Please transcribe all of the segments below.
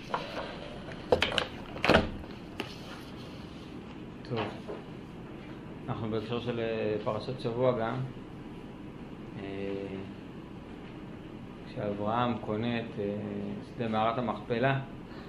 טוב, אנחנו בהקשר של פרשת שבוע גם, כשאברהם קונה את שדה מערת המכפלה,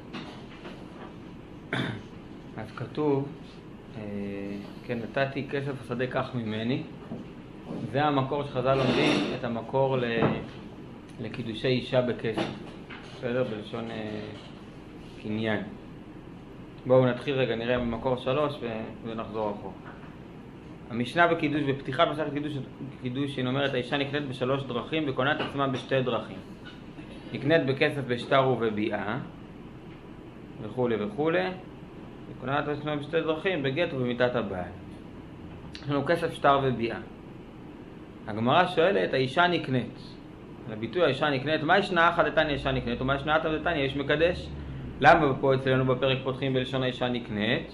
אז כתוב, כן, נתתי כסף השדה כך ממני. זה המקור שחז"ל לומדים, את המקור לקידושי אישה בכסף, בסדר? בלשון קניין. בואו נתחיל רגע, נראה במקור 3 ונחזור אחורה. המשנה בקידוש, בפתיחת מסכת קידוש, היא אומרת, האישה נקנית ב3 דרכים וקונה את עצמה ב2 דרכים. נקנית בכסף בשטר ובביאה, וכו' וכו', וקונה את עצמה ב2 דרכים, בגט ובמיתת הבעל. יש לנו כסף, שטר וביאה. הגמרא שואלת, האישה נקנית. לביטוי האישה נקנית, מה ישנה אחת דתניא אישה נקנית, ומה ישנה אחת דתניא איש מקדש? למה פה אצלנו בפרק פותחים בלשון האישה נקנית,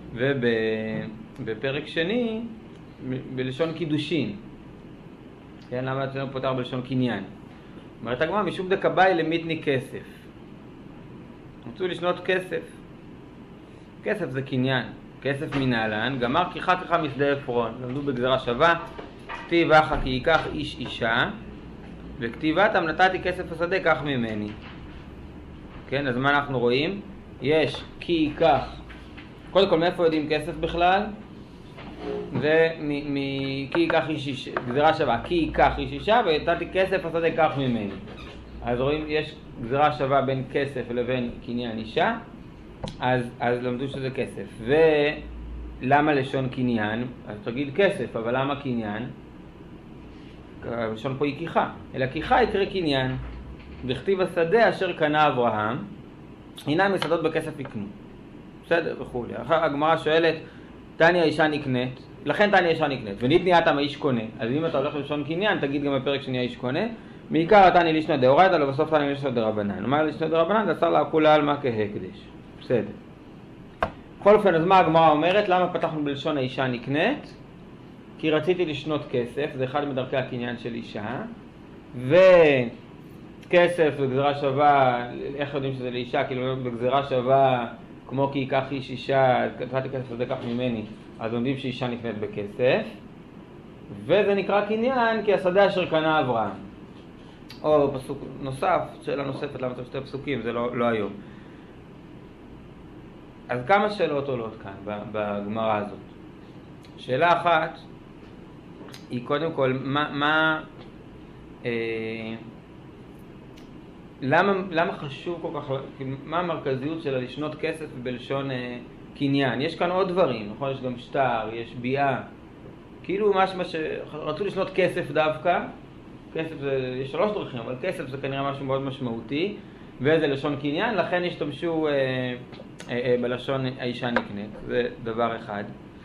ובפרק שני בלשון קידושין? כן, למה אצלנו פותח בלשון קניין? אומרת הגמרא, משום דקבאי למיתני כסף. רצו לשנות כסף. כסף זה קניין. כסף מנהלן, גמר כיחה משדה עפרון. למדו בגזרה שווה, כתיב אחא כי ייקח איש אישה, וכתיבתם נתתי כסף השדה כך ממני. כן, אז מה אנחנו רואים? יש כי ייקח. קודם כל, מאיפה יודעים כסף בכלל? זה כי ייקח איש אישה, גזרה שווה, כי ייקח איש אישה, ונתתי כסף השדה כך ממני. אז רואים, יש גזרה שווה בין כסף לבין קניין אישה, אז למדו שזה כסף. ולמה לשון קניין? אז תגיד כסף, אבל למה קניין? לשון פה היא כיחה, אלא כיחה יקרה קניין. בכתיב השדה אשר קנה אברהם, הנה מסעדות בכסף יקנו. בסדר וכו'. אחר הגמרא שואלת, תניא אישה נקנית, לכן תניא אישה נקנית, וניתני אתם האיש קונה. אז אם אתה הולך לשון קניין, תגיד גם בפרק שני האיש קונה. מעיקר תניא לישנא דאורייתא, ובסוף תניא לישנא דרבנן. מה לישנא דרבנן? דאסר לה כולי עלמא כהקדש. בסדר. בכל אופן, אז מה הגמרא אומרת? למה פתחנו בלשון האישה נקנית? כי רציתי לשנות כסף, זה אחד מדרכי הקניין של אישה, וכסף בגזרה שווה, איך יודעים שזה לאישה? כאילו בגזרה שווה, כמו כי ייקח איש אישה, נתתי כסף זה כך ממני, אז לומדים שאישה נקנית בכסף, וזה נקרא קניין כי השדה אשר קנה אברהם. או פסוק נוסף, שאלה נוספת, למה צריך 2 פסוקים, זה לא היום. אז כמה שאלות עולות כאן בגמרא הזאת? שאלה אחת היא קודם כל, למה חשוב כל כך, מה המרכזיות של לשנות כסף בלשון קניין? יש כאן עוד דברים, נכון? יש גם שטר, יש ביאה, כאילו מה שרצו לשנות כסף דווקא, כסף זה, יש 3 דרכים, אבל כסף זה כנראה משהו מאוד משמעותי, וזה לשון קניין, לכן השתמשו בלשון האישה נקנית, זה דבר אחד.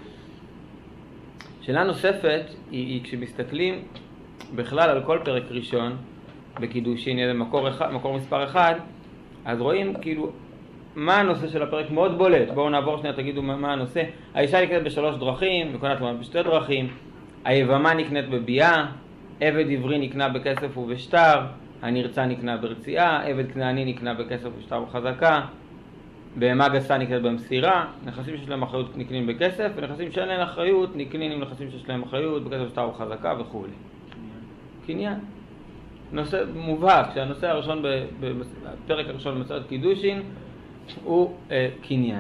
שאלה נוספת היא כשמסתכלים בכלל על כל פרק ראשון בקידושין, זה מקור מספר 1, אז רואים כאילו מה הנושא של הפרק מאוד בולט. בואו נעבור שנייה, תגידו מה הנושא. האישה נקנית ב3 דרכים, וקונת ב2 דרכים. היבמה נקנית בביאה, עבד עברי נקנה בכסף ובשטר, הנרצה נקנה ברציעה, עבד כנעני נקנה בכסף ובשטר וחזקה, בהמה גסה נקנית במסירה, נכסים שיש להם אחריות נקנים בכסף, ונכסים שאין להם אחריות נקנים עם נכסים שיש להם אחריות בכסף ובשטר וחזקה וכו'. קניין. נושא מובהק שהנושא הראשון בפרק הראשון במסכת קידושין הוא קניין.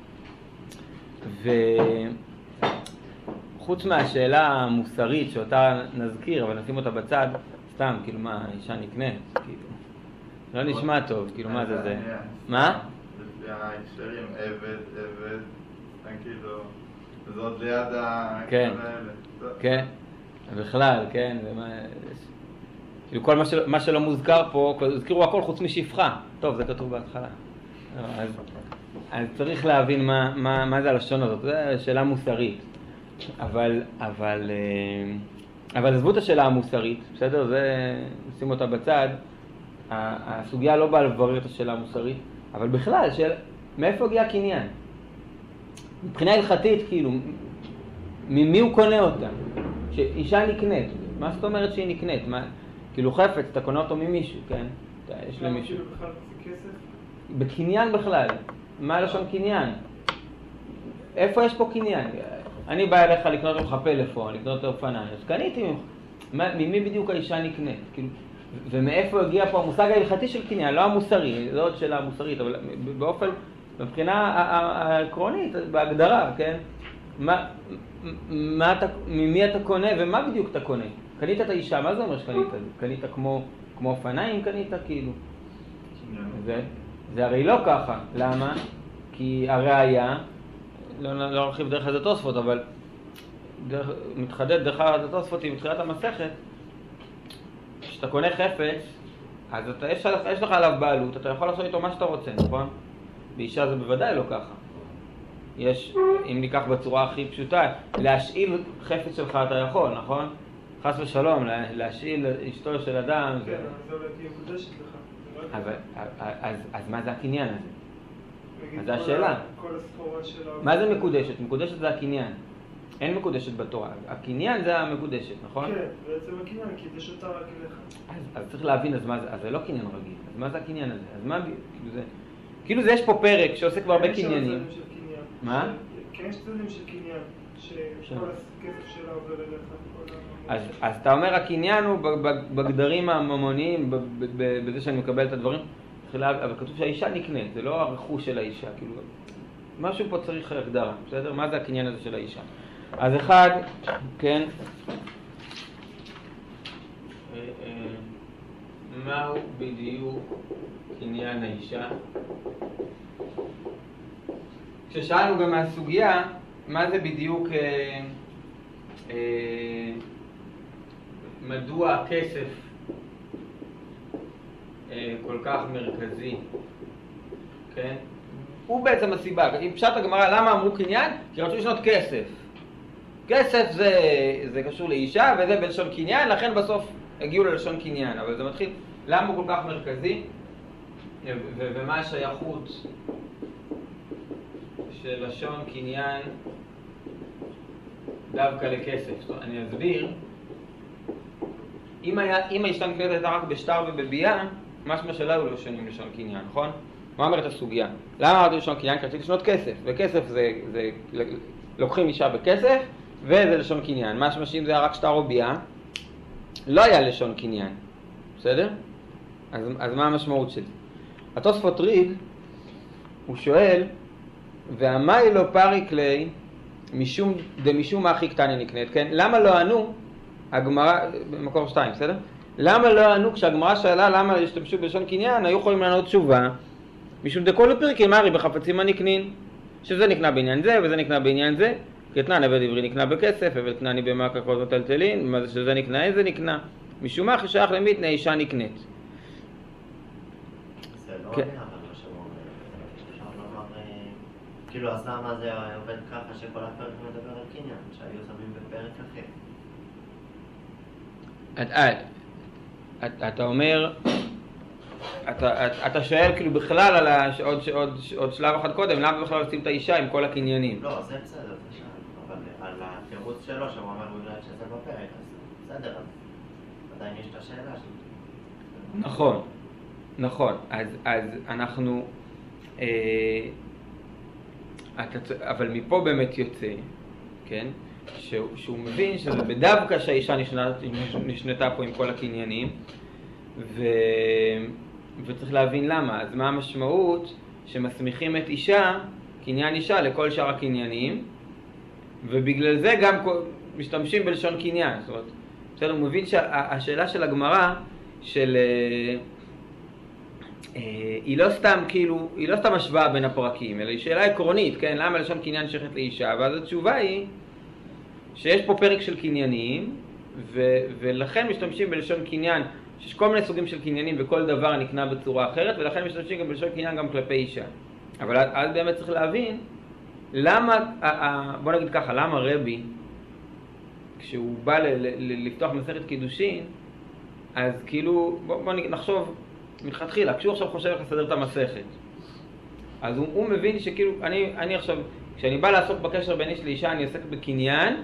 וחוץ מהשאלה המוסרית שאותה נזכיר, אבל נשים אותה בצד, סתם, כאילו מה, אישה נקנית, כאילו. לא נשמע טוב, כאילו מה זה? מה? לפי ההקשרים, עבד, כאילו, זה עוד ליד כן, כן, בכלל, כן, כאילו כל מה שלא מוזכר פה, הזכירו הכל חוץ משפחה. טוב, זה כתוב בהתחלה. אז צריך להבין מה זה הלשון הזאת, זו שאלה מוסרית. אבל עזבו את השאלה המוסרית, בסדר? זה, נשים אותה בצד. הסוגיה לא באה לברר את השאלה המוסרית, אבל בכלל, מאיפה הגיע קניין? מבחינה הלכתית, כאילו, ממי הוא קונה אותה? שאישה נקנית, מה זאת אומרת שהיא נקנית? כאילו חפץ, אתה קונה אותו ממישהו, כן? יש למישהו. כאילו בכלל זה כסף? בקניין בכלל. מה לשון קניין? איפה יש פה קניין? אני בא אליך לקנות ממך פלאפון, לקנות אופניים, אז קניתי ממך. ממי בדיוק האישה נקנית? כאילו, ומאיפה הגיע פה המושג ההלכתי של קניין? לא המוסרי, זו עוד שאלה מוסרית, אבל באופן, מבחינה העקרונית, בהגדרה, כן? ממי אתה קונה ומה בדיוק אתה קונה? קנית את האישה, מה זה אומר שקנית? קנית כמו אופניים, קנית כאילו. זה הרי לא ככה. למה? כי הראיה, לא נרחיב דרך את התוספות, אבל מתחדד דרך את התוספות היא מתחילת המסכת. כשאתה קונה חפץ, אז יש לך עליו בעלות, אתה יכול לעשות איתו מה שאתה רוצה, נכון? באישה זה בוודאי לא ככה. יש, אם ניקח בצורה הכי פשוטה, להשאיל חפץ שלך אתה יכול, נכון? חס ושלום, להשאיל אשתו של אדם. כן, זה אולי תהיה מקודשת לך. אז מה זה הקניין הזה? אז זה השאלה. כל הסחורה שלה... מה זה מקודשת? מקודשת זה הקניין. אין מקודשת בתורה. הקניין זה המקודשת, נכון? כן, בעצם הקניין, קידש אותה רק אליך. אז צריך להבין, אז זה לא קניין רגיל. אז מה זה הקניין הזה? אז מה, כאילו זה יש פה פרק שעוסק בהרבה קניינים. מה? כן, יש צדדים של קניין, שכל הכסף שלה עובר אליך. אז אתה אומר, הקניין הוא בגדרים הממוניים, בזה שאני מקבל את הדברים, אבל כתוב שהאישה נקנית, זה לא הרכוש של האישה, כאילו, משהו פה צריך הגדרה, בסדר? מה זה הקניין הזה של האישה? אז אחד, כן, מהו בדיוק קניין האישה? כששאלנו גם מהסוגיה, מה זה בדיוק, מדוע הכסף כל כך מרכזי, כן? הוא בעצם הסיבה. אם פשט הגמרא, למה אמרו קניין? כי רצו לשנות כסף. כסף זה קשור לאישה, וזה בלשון קניין, לכן בסוף הגיעו ללשון קניין. אבל זה מתחיל, למה הוא כל כך מרכזי? ומה השייכות של לשון קניין דווקא לכסף? אני אסביר. אם האישה נקנית הייתה רק בשטר ובבייה, משמע שלה הוא לא שונים לשון קניין, נכון? מה אומרת הסוגיה? למה אמרתי לשון קניין? כי רציתי לשנות כסף, וכסף זה לוקחים אישה בכסף, וזה לשון קניין. משמע שאם זה היה רק שטר או בייה, לא היה לשון קניין, בסדר? אז מה המשמעות של זה? התוספות ריד, הוא שואל, והמאי לא פריק לי, משום מה הכי קטני נקנית, כן? למה לא ענו? הגמרא, במקור 2, בסדר? למה לא ענו? כשהגמרא שאלה למה השתמשו בלשון קניין, היו יכולים לענות תשובה, משום דכל לפרקי מרי בחפצים הנקנין, שזה נקנה בעניין זה וזה נקנה בעניין זה, קטנן עבד עברי נקנה בכסף, עבד קנני במעק הקרות מטלטלין, מה זה שזה נקנה, איזה נקנה? משום מה שייך למיתנה אישה נקנית. זה לא עונה, אבל מה שאומר, אפשר לומר, כאילו אז למה זה עובד ככה שכל הפרק מדבר על קניין, שהיו שמים בפרק אחר? אתה אומר, אתה שואל כאילו בכלל על עוד שלב אחד קודם, למה בכלל לשים את האישה עם כל הקניינים? לא, זה בסדר, זה שאל, אבל על התירוץ שלו, שהוא אומר בגלל שזה בפרק, אז בסדר, אז עדיין יש את השאלה שלו. נכון, אז אנחנו, אבל מפה באמת יוצא, כן? שהוא מבין שזה בדווקא שהאישה נשנתה פה עם כל הקניינים, וצריך להבין למה. אז מה המשמעות שמסמיכים את אישה, קניין אישה, לכל שאר הקניינים, ובגלל זה גם משתמשים בלשון קניין. זאת אומרת, בסדר, הוא מבין שהשאלה של הגמרא, היא לא סתם כאילו, היא לא סתם השוואה בין הפרקים, אלא היא שאלה עקרונית, כן? למה לשון קניין שייכת לאישה? ואז התשובה היא שיש פה פרק של קניינים, ולכן משתמשים בלשון קניין, שיש כל מיני סוגים של קניינים וכל דבר נקנה בצורה אחרת, ולכן משתמשים גם בלשון קניין גם כלפי אישה. אבל אז באמת צריך להבין, למה, בוא נגיד ככה, למה רבי, כשהוא בא לפתוח מסכת קידושין, אז כאילו, בוא נחשוב, מלכתחילה, כשהוא עכשיו חושב איך לסדר את המסכת, אז הוא מבין שכאילו, אני עכשיו, כשאני בא לעסוק בקשר בין איש לאישה, אני עוסק בקניין,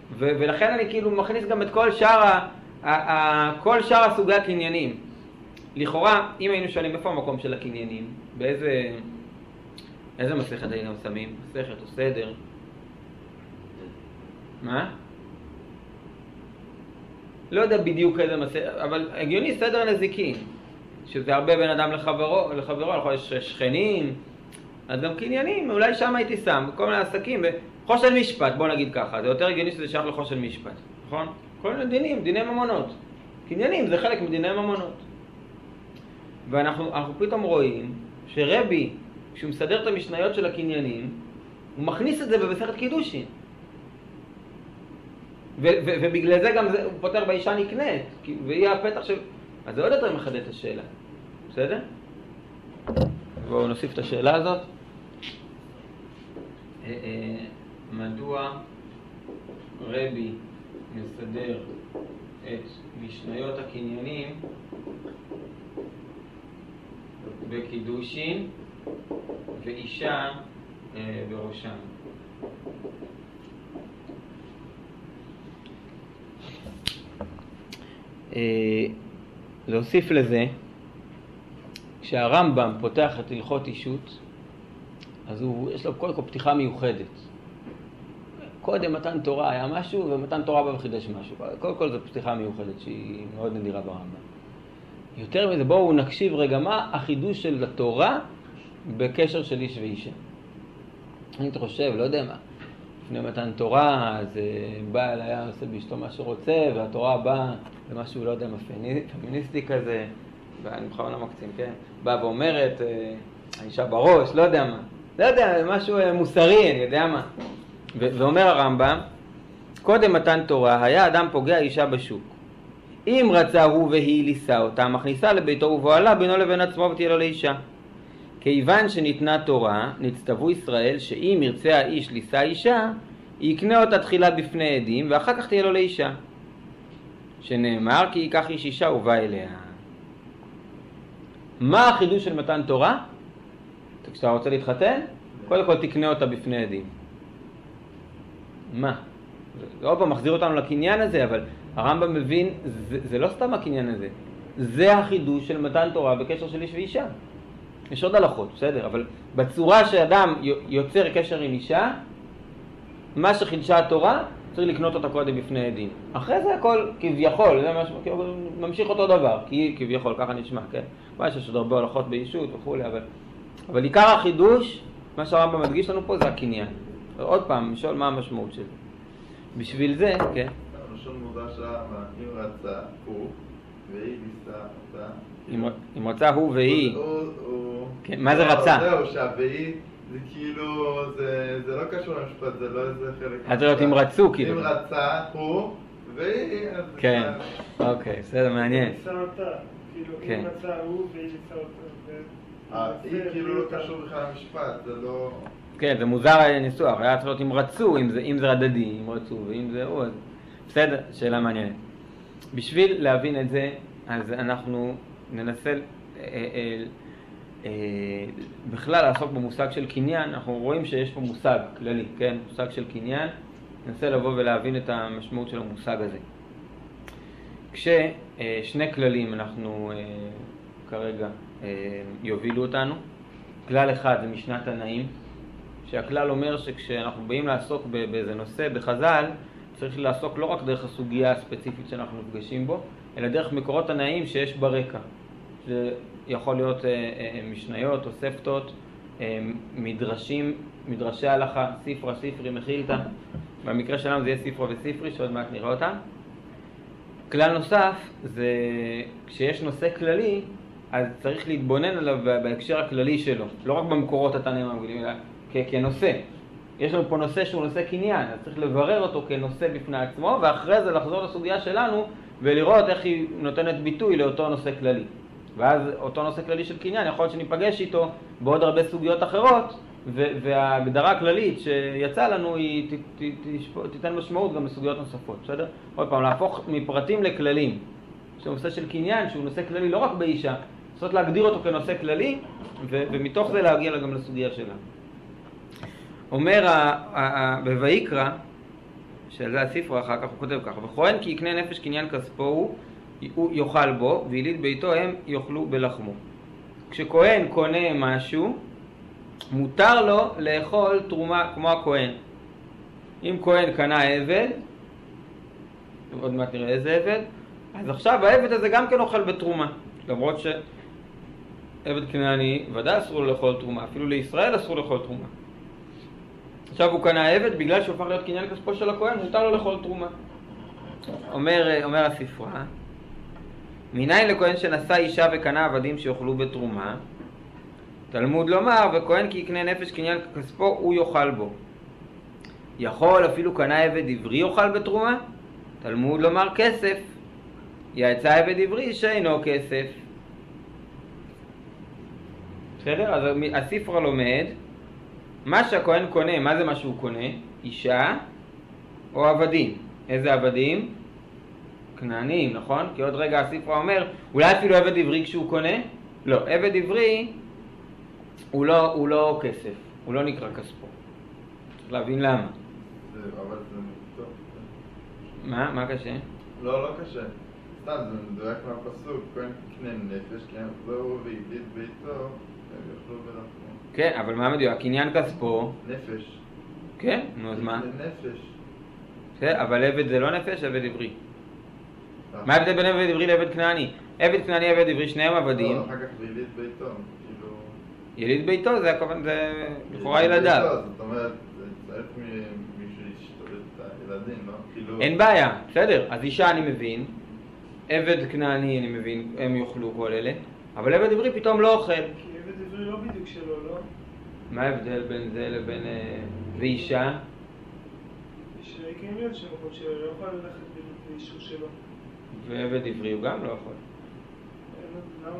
ולכן אני כאילו מכניס גם את כל שאר הסוגי הקניינים. לכאורה, אם היינו שואלים איפה המקום של הקניינים, איזה מסכת היינו שמים? מסכת או סדר? מה? לא יודע בדיוק איזה מסכת, אבל הגיוני סדר נזיקין, שזה הרבה בין אדם לחברו, יש שכנים, אז גם קניינים, אולי שם הייתי שם, כל מיני עסקים, חושן משפט, בוא נגיד ככה, זה יותר הגיוני שזה שייך לחושן משפט, נכון? כל מיני דינים, דיני ממונות. קניינים זה חלק מדיני ממונות. ואנחנו פתאום רואים שרבי, כשהוא מסדר את המשניות של הקניינים, הוא מכניס את זה במסכת קידושין. ובגלל זה גם הוא פותר באישה נקנית, והיא הפתח של... אז זה עוד יותר מחדד את השאלה. בסדר? בואו נוסיף את השאלה הזאת. מדוע רבי מסדר את משניות הקניינים בקידושין ואישה בראשם? להוסיף לזה, כשהרמב"ם פותח את הלכות אישות, אז יש לו קודם כל פתיחה מיוחדת. קודם מתן תורה היה משהו, ומתן תורה בא וחידש משהו. קודם כל זו פתיחה מיוחדת שהיא מאוד נדירה ברמב"ם. יותר מזה, בואו נקשיב רגע מה החידוש של התורה בקשר של איש ואישה. אני חושב, לא יודע מה, לפני מתן תורה, אז בעל היה עושה באשתו מה שרוצה, והתורה באה למשהו, לא יודע מה, פמיניסטי כזה, ואני בכוונה מקצין, כן? באה ואומרת, האישה בראש, לא יודע מה. לא יודע, משהו מוסרי, אני יודע מה. ואומר הרמב"ם, קודם מתן תורה, היה אדם פוגע אישה בשוק. אם רצה הוא והיא לישא אותה, מכניסה לביתו ובועלה בינו לבין עצמו ותהיה לו לאישה. כיוון שניתנה תורה, נצטוו ישראל שאם ירצה האיש לישא אישה, יקנה אותה תחילה בפני עדים, ואחר כך תהיה לו לאישה. שנאמר כי ייקח איש אישה ובא אליה. מה החידוש של מתן תורה? כשאתה רוצה להתחתן, קודם כל תקנה אותה בפני עדים. מה? זה עוד פעם מחזיר אותנו לקניין הזה, אבל הרמב"ם מבין, זה לא סתם הקניין הזה. זה החידוש של מתן תורה בקשר של איש ואישה. יש עוד הלכות, בסדר, אבל בצורה שאדם יוצר קשר עם אישה, מה שחידשה התורה, צריך לקנות אותה קודם בפני עדים. אחרי זה הכל כביכול, זה ממשיך אותו דבר, כי כביכול, ככה נשמע, כן? יש עוד הרבה הלכות באישות וכו', אבל עיקר החידוש, מה שהרמב"ם מדגיש לנו פה זה הקניין. עוד פעם, לשאול מה המשמעות של זה. בשביל זה, כן? ראשון מודע שם, אם רצה הוא והיא לישא אותה. אם רצה הוא והיא. מה זה רצה? זהו, שהוהיא זה כאילו, זה לא קשור למשפט, זה לא איזה חלק. את יודעת, אם רצו כאילו. אם רצה הוא והיא, אז... כן, אוקיי, בסדר, מעניין. לישא אותה, כאילו, אם רצה הוא והיא לישא אותה. היא כאילו לא קשור בכלל למשפט, זה לא... כן, זה מוזר הניסוח, היה צריך להיות אם רצו, אם זה הדדי, אם רצו, ואם זה הוא, אז... בסדר, שאלה מעניינת. בשביל להבין את זה, אז אנחנו ננסה בכלל לעסוק במושג של קניין. אנחנו רואים שיש פה מושג כללי, כן? מושג של קניין. ננסה לבוא ולהבין את המשמעות של המושג הזה. כששני כללים אנחנו כרגע יובילו אותנו. כלל אחד זה משנת תנאים, שהכלל אומר שכשאנחנו באים לעסוק באיזה נושא בחז"ל, צריך לעסוק לא רק דרך הסוגיה הספציפית שאנחנו נפגשים בו, אלא דרך מקורות תנאים שיש ברקע. זה יכול להיות משניות, תוספתות, מדרשי הלכה, ספרה, ספרי, מחילתא. במקרה שלנו זה יהיה ספרה וספרי, שעוד מעט נראה אותם. כלל נוסף זה כשיש נושא כללי, אז צריך להתבונן עליו בהקשר הכללי שלו, לא רק במקורות התנאים המגלים, אלא כנושא. יש לנו פה נושא שהוא נושא קניין, אז צריך לברר אותו כנושא בפני עצמו, ואחרי זה לחזור לסוגיה שלנו ולראות איך היא נותנת ביטוי לאותו נושא כללי. ואז אותו נושא כללי של קניין יכול להיות שניפגש איתו בעוד הרבה סוגיות אחרות, וההגדרה הכללית שיצא לנו היא תיתן משמעות גם לסוגיות נוספות, בסדר? עוד פעם, להפוך מפרטים לכללים. יש נושא של קניין שהוא נושא כללי לא רק באישה, צריך להגדיר אותו כנושא כללי, ומתוך זה להגיע גם לסוגיה שלה. אומר בויקרא, שזה הספר אחר כך הוא כותב ככה, וכהן כי יקנה נפש קניין כספו הוא, הוא יאכל בו, ויליד ביתו הם יאכלו בלחמו. כשכהן קונה משהו, מותר לו לאכול תרומה כמו הכהן. אם כהן קנה עבד, עוד מעט נראה איזה עבד, אז עכשיו העבד הזה גם כן אוכל בתרומה. למרות שעבד כנעני ודאי אסור לו לאכול תרומה, אפילו לישראל אסור לאכול תרומה. עכשיו הוא קנה עבד, בגלל שהוא הופך להיות קניין כספו של הכהן, מותר לו לאכול תרומה. אומר הספרה, מניין לכהן שנשא אישה וקנה עבדים שיאכלו בתרומה, תלמוד לומר, וכהן כי יקנה נפש קניין כספו, הוא יאכל בו. יכול אפילו קנה עבד עברי יאכל בתרומה? תלמוד לומר כסף. יצא עבד עברי שאינו כסף. בסדר? אז הספרה לומד, מה שהכהן קונה, מה זה מה שהוא קונה? אישה או עבדים. איזה עבדים? כנעניים, נכון? כי עוד רגע הספרה אומר, אולי אפילו עבד עברי כשהוא קונה? לא, עבד עברי הוא לא כסף, הוא לא נקרא כספו. צריך להבין למה. אבל זה טוב. מה קשה? לא קשה. סתם, זה מדויק מהפסוק, כהן יקנה נפש, כי הם יחזרו ויליד ביתו, הם יאכלו בלחמו. כן, אבל מה מדויק? קניין כספו? נפש. כן, נו אז מה? זה נפש. כן, אבל עבד זה לא נפש, עבד עברי. מה ההבדל בין עבד עברי לעבד כנעני? עבד כנעני, עבד עברי, שניהם עבדים. לא, אחר כך ויליד ביתו, כאילו... יליד ביתו זה הכוון, זה לכאורה ילדיו. זאת אומרת, זה צריך מישהו להשתולל את הילדים, לא? כאילו... אין בעיה, בסדר. אז אישה אני מבין, עבד כנעני אני מבין, הם יאכלו כל אלה, אבל עבד עברי פתאום לא אוכל. כי עבד עברי לא בדיוק שלו, לא? מה ההבדל בין זה לבין... ואישה? שרקים להיות שמות שלו, לא יכול ללכת באישור שלו. ועבד עברי הוא גם לא יכול. למה?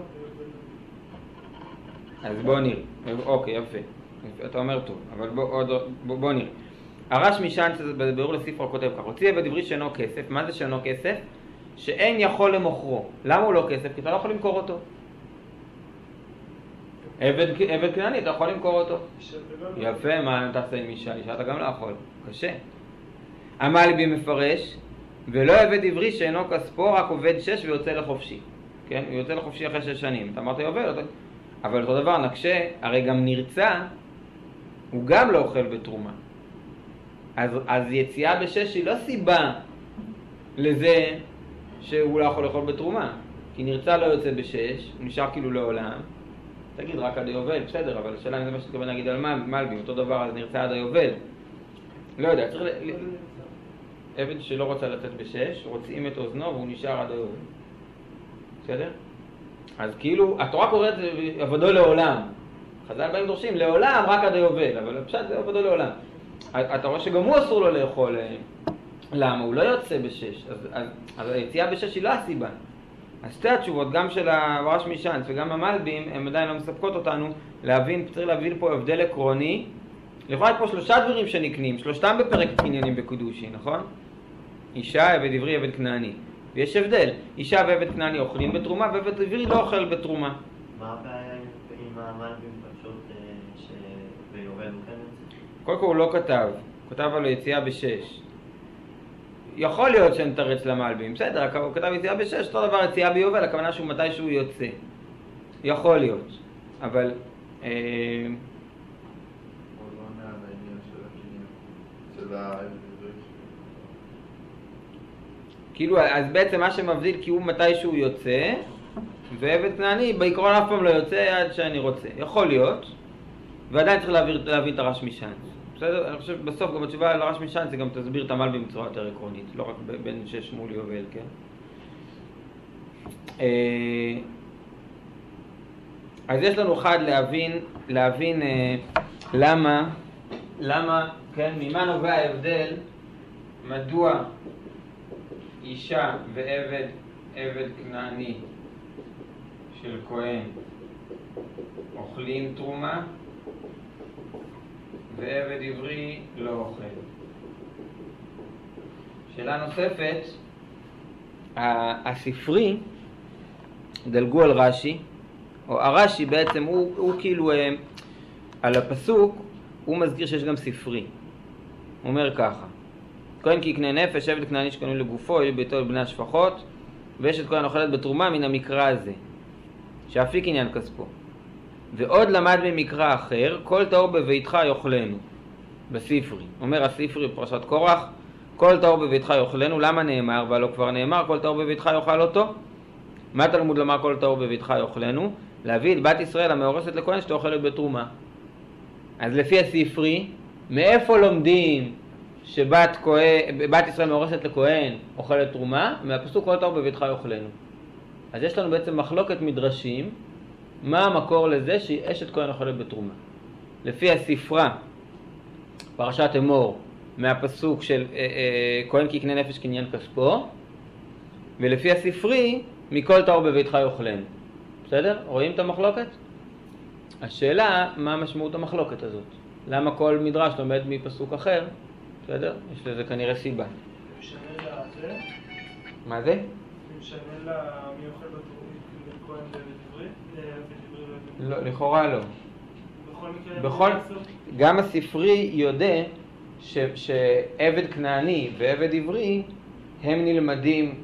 אז בוא נראה. אוקיי, יפה. אתה אומר טוב, אבל בוא נראה. הרש משענץ בביאור לספרה כותב כך, הוציא עבד עברי שאינו כסף. מה זה שאינו כסף? שאין יכול למוכרו. למה הוא לא כסף? כי אתה לא יכול למכור אותו. עבד כנעני, אתה יכול למכור אותו. יפה, מה תעשה עם אישה? אישה אתה גם לא יכול. קשה. המלבי מפרש, ולא עבד עברי שאינו כספו, רק עובד 6 ויוצא לחופשי. כן? הוא יוצא לחופשי אחרי 6 שנים. אתה אמרת יובל, אבל אותו דבר נקשה, הרי גם נרצה, הוא גם לא אוכל בתרומה. אז יציאה ב6 היא לא סיבה לזה שהוא לא יכול לאכול בתרומה. כי נרצה לא יוצא ב6, הוא נשאר כאילו לעולם. תגיד רק עד היובל, בסדר, אבל השאלה אם זה מה שתכוון להגיד על מלבי, אותו דבר, אז נרצה עד היובל. לא יודע, צריך עבד שלא רוצה לצאת ב6, רוצים את אוזנו והוא נשאר עד היובל. בסדר? אז כאילו, התורה קוראת עבודו לעולם. חז"ל באים דורשים, לעולם רק עד היובל, אבל פשוט זה עבודו לעולם. אתה רואה שגם הוא אסור לו לאכול. למה? הוא לא יוצא ב6. אז היציאה ב6 היא לא הסיבה. אז שתי התשובות, גם של הרש משענץ וגם המלבים, הם עדיין לא מספקות אותנו צריך להבין פה הבדל עקרוני. לכאורה פה 3 דברים שנקנים, 3 בפרק קניינים בקדושי, נכון? אישה, עבד עברי, עבד כנעני. ויש הבדל, אישה ועבד כנעני אוכלים בתרומה, ועבד עברי לא אוכל בתרומה. מה הבעיה עם המלבים פשוט שביובל הוא כן יוצא? קודם כל הוא לא כתב, הוא כתב על היציאה ב6. יכול להיות שנתרץ למלבים, בסדר, הוא כתב יציאה ב6, אותו דבר יציאה ביובל, הכוונה שהוא מתי שהוא יוצא. יכול להיות, אבל... הוא לא עונה על העניין של הקניין, של העבד עברי. כאילו, אז בעצם מה שמבדיל כי הוא מתי שהוא יוצא, ועבד כנעני בעיקרון אף פעם לא יוצא עד שאני רוצה. יכול להיות, ועדיין צריך להבין את הרש משענץ. בסדר? אני חושב בסוף גם התשובה על הרש משענץ זה גם תסביר את המלבים בצורה יותר עקרונית, לא רק בין 6 מול יובל, כן? אז יש לנו אחד להבין למה, כן, ממה נובע ההבדל, מדוע אישה ועבד כנעני של כהן אוכלים תרומה ועבד עברי לא אוכל. שאלה נוספת, הספרי, דלגו על רש"י, או הרש"י בעצם הוא כאילו על הפסוק, הוא מזכיר שיש גם ספרי. הוא אומר ככה, כהן כי יקנה נפש, עבד כנעני שקנו לגופו, יהיה ביתו לבני השפחות, ואשת כהן אוכלת בתרומה מן המקרא הזה, שאף היא קניין כספו. ועוד למד ממקרא אחר, כל טהור בביתך יאכלנו, בספרי. אומר הספרי בפרשת קורח, כל טהור בביתך יאכלנו, למה נאמר? והלא כבר נאמר, כל טהור בביתך יאכל אותו? מה תלמוד לומר כל טהור בביתך יאכלנו? להביא את בת ישראל המאורסת לכהן שתאכלת בתרומה. אז לפי הספרי, מאיפה לומדים שבת ישראל מאורסת לכהן אוכלת תרומה? מהפסוק כל טהור בביתך יאכלנו. אז יש לנו בעצם מחלוקת מדרשים, מה המקור לזה שאשת כהן אוכלת בתרומה. לפי הספרה, פרשת אמור, מהפסוק של כהן כי יקנה נפש קניין כספו, ולפי הספרי, מכל טהור בביתך יאכלנו. בסדר? רואים את המחלוקת? השאלה, מה משמעות המחלוקת הזאת? למה כל מדרש לומד מפסוק אחר? בסדר? יש לזה כנראה סיבה. משנה לזה? מה זה? משנה למי אוכל בתרומה, כהן לדברי? לא, לכאורה לא. בכל מקרה... גם הספרי יודע שעבד כנעני ועבד עברי הם נלמדים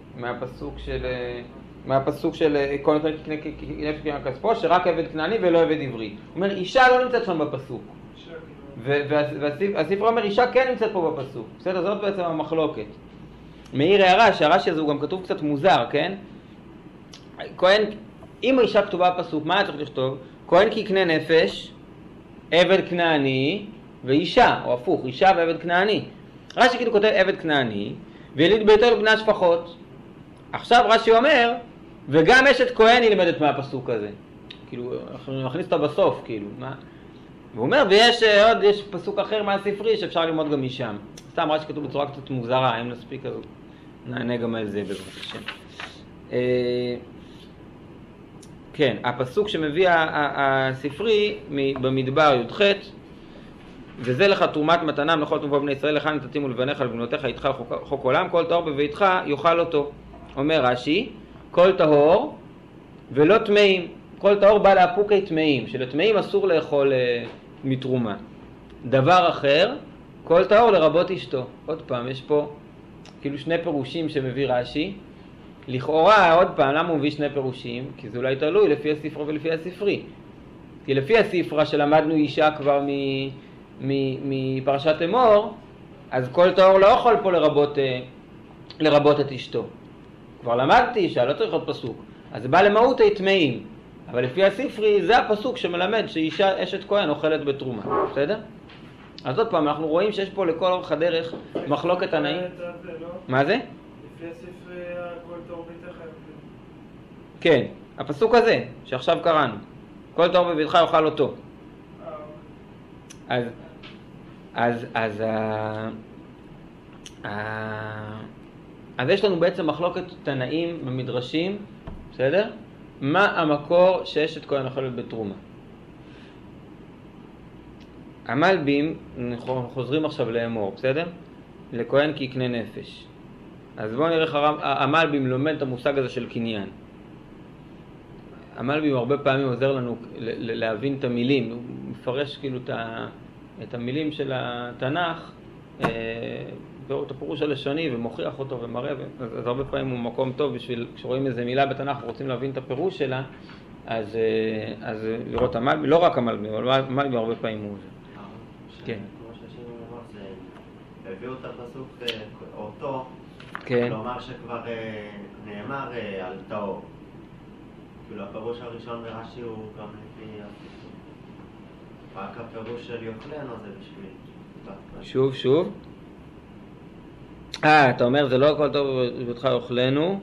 מהפסוק של כל נפש קניין כספו, שרק עבד כנעני ולא עבד עברי. הוא אומר, אישה לא נמצאת שם בפסוק. והספר אומר, אישה כן נמצאת פה בפסוק. בסדר, זאת בעצם המחלוקת. מעיר הערה, שהרש"י הזה הוא גם כתוב קצת מוזר, כן? כהן, אם האישה כתובה בפסוק, מה צריך לכתוב? כהן כי יקנה נפש, עבד כנעני ואישה, או הפוך, אישה ועבד כנעני. רש"י כאילו כותב עבד כנעני, ויליד ביתו לבני השפחות. עכשיו רש"י אומר, וגם אשת כהן היא לימדת מהפסוק הזה. כאילו, אנחנו נכניס אותה בסוף, כאילו, מה? והוא אומר, ויש עוד, יש פסוק אחר מהספרי שאפשר ללמוד גם משם. סתם רש"י כתוב בצורה קצת מוזרה, אם נספיק, אז נענה גם על זה בעזרת השם. כן, הפסוק שמביא הספרי במדבר י"ח, וזה לך תרומת מתנם לכל תנובה בני ישראל, לך נתתים ולבניך ולבנותיך איתך חוק עולם, כל טהור בביתך יאכל אותו. אומר רש"י, כל טהור ולא טמאים. כל טהור בא לאפוקי טמאים, שלטמאים אסור לאכול מתרומה. דבר אחר, כל טהור לרבות אשתו. עוד פעם, יש פה כאילו שני פירושים שמביא רש"י. לכאורה, עוד פעם, למה הוא מביא שני פירושים? כי זה אולי תלוי לפי הספרה ולפי הספרי. כי לפי הספרה שלמדנו אישה כבר מפרשת אמור, אז כל טהור לא יכול פה לרבות את אשתו. כבר למדתי אישה, לא צריך עוד פסוק. אז זה בא למהות הטמאים. אבל לפי הספרי זה הפסוק שמלמד שאישה אשת כהן אוכלת בתרומה. בסדר? אז עוד פעם, אנחנו רואים שיש פה לכל אורך הדרך מחלוקת תנאים. מה זה? לפי הספרי כל טהור ביתך. כן, הפסוק הזה שעכשיו קראנו. כל טהור בביתך יאכל אותו. אז יש לנו בעצם מחלוקת תנאים במדרשים, בסדר? מה המקור שאשת כהן אוכלת בתרומה? המלבים, אנחנו חוזרים עכשיו לאמור, בסדר? לכהן כי יקנה נפש. אז בואו נראה איך המלבים לומד את המושג הזה של קניין. המלבים הרבה פעמים עוזר לנו להבין את המילים, הוא מפרש כאילו את המילים של התנ"ך, את הפירוש הלשוני ומוכיח אותו ומראה, אז הרבה פעמים הוא מקום טוב בשביל, כשרואים איזה מילה בתנ"ך ורוצים להבין את הפירוש שלה, אז לראות המלבי, לא רק המלבי, אבל המלבי הרבה פעמים הוא עוזר. כן. כמו ששינו אמר, זה הביאו את הפסוק אותו, כלומר שכבר נאמר על טהור. כאילו הפירוש הראשון ברש"י הוא גם לפי הפסוק. רק הפירוש של יאכלנו זה בשביל. שוב. אתה אומר זה לא כל טהור בביתך יאכלנו,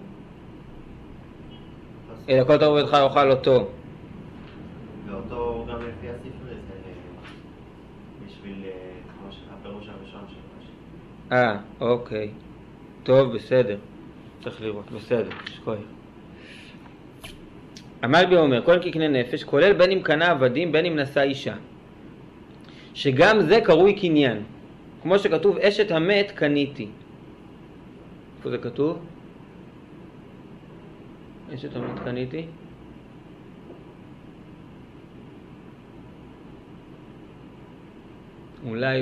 אלא כל טהור בביתך יאכל אותו. ואותו גם לפי הספרי זה בשביל כמו הפירוש הראשון של רש"י. אוקיי. טוב, בסדר. צריך לראות, בסדר, שכוי. המלבי אומר, כהן כי יקנה נפש, כולל בין אם קנה עבדים, בין אם נשא אישה. שגם זה קרוי קניין. כמו שכתוב, אשת המת קניתי. איפה זה כתוב? אשת המת קניתי? אולי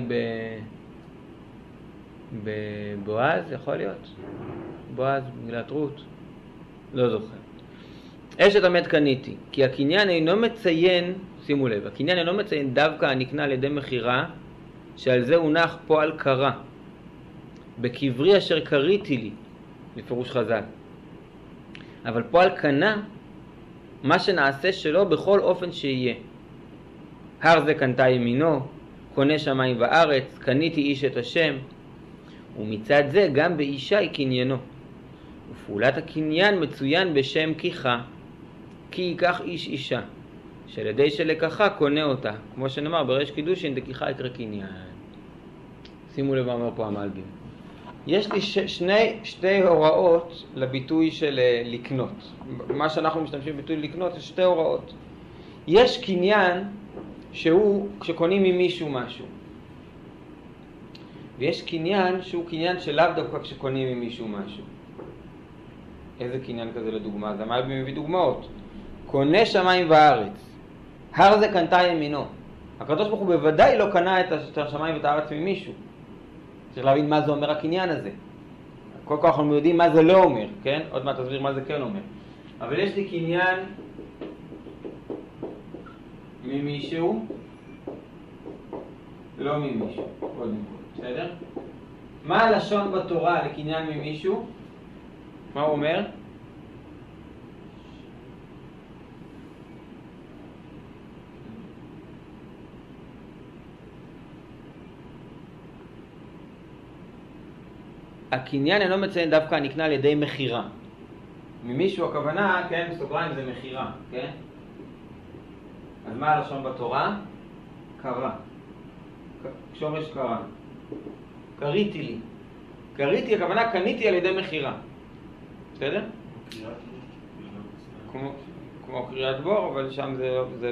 בבועז, יכול להיות? בועז, מגילת רות. לא זוכר. אשת המת קניתי, כי הקניין אינו מציין, שימו לב, הקניין אינו מציין דווקא הנקנה על ידי מחירה, שעל זה הונח פועל קרה, בקברי אשר קריתי לי, בפירוש חז"ל. אבל פועל קנה, מה שנעשה שלו בכל אופן שיהיה. הר זה קנתה ימינו, קונה שמיים וארץ, קניתי איש את השם, ומצד זה גם באישה היא קניינו. ופעולת הקניין מצוין בשם כיחה, כי ייקח איש אישה, שעל ידי שלקחה קונה אותה, כמו שנאמר בריש קידושין דכיחה יקרא קניין. שימו לב מה אומר פה המלבים. יש לי שתי הוראות לביטוי של לקנות. מה שאנחנו משתמשים בביטוי לקנות, יש שתי הוראות. יש קניין שהוא כשקונים ממישהו משהו. ויש קניין שהוא קניין שלאו דווקא כשקונים ממישהו משהו. איזה קניין כזה לדוגמה? אז המלבים מביא דוגמאות. קונה שמיים וארץ. הר זה קנתה ימינו. הקדוש ברוך הוא בוודאי לא קנה את השמיים ואת הארץ ממישהו. צריך להבין מה זה אומר הקניין הזה. כל כך אנחנו יודעים מה זה לא אומר, כן? עוד מעט תסביר מה זה כן אומר. אבל יש לי קניין ממישהו, לא ממישהו, קודם כל, בסדר? מה הלשון בתורה לקניין ממישהו? מה הוא אומר? הקניין אינו מציין דווקא הנקנה על ידי מחירה. ממישהו הכוונה, כן, בסוגריים זה מחירה, כן? אז מה הלשון בתורה? קרה. שורש קרה. קריתי לי. קריתי, הכוונה קניתי על ידי מחירה. בסדר? כמו קריאת בור, אבל שם זה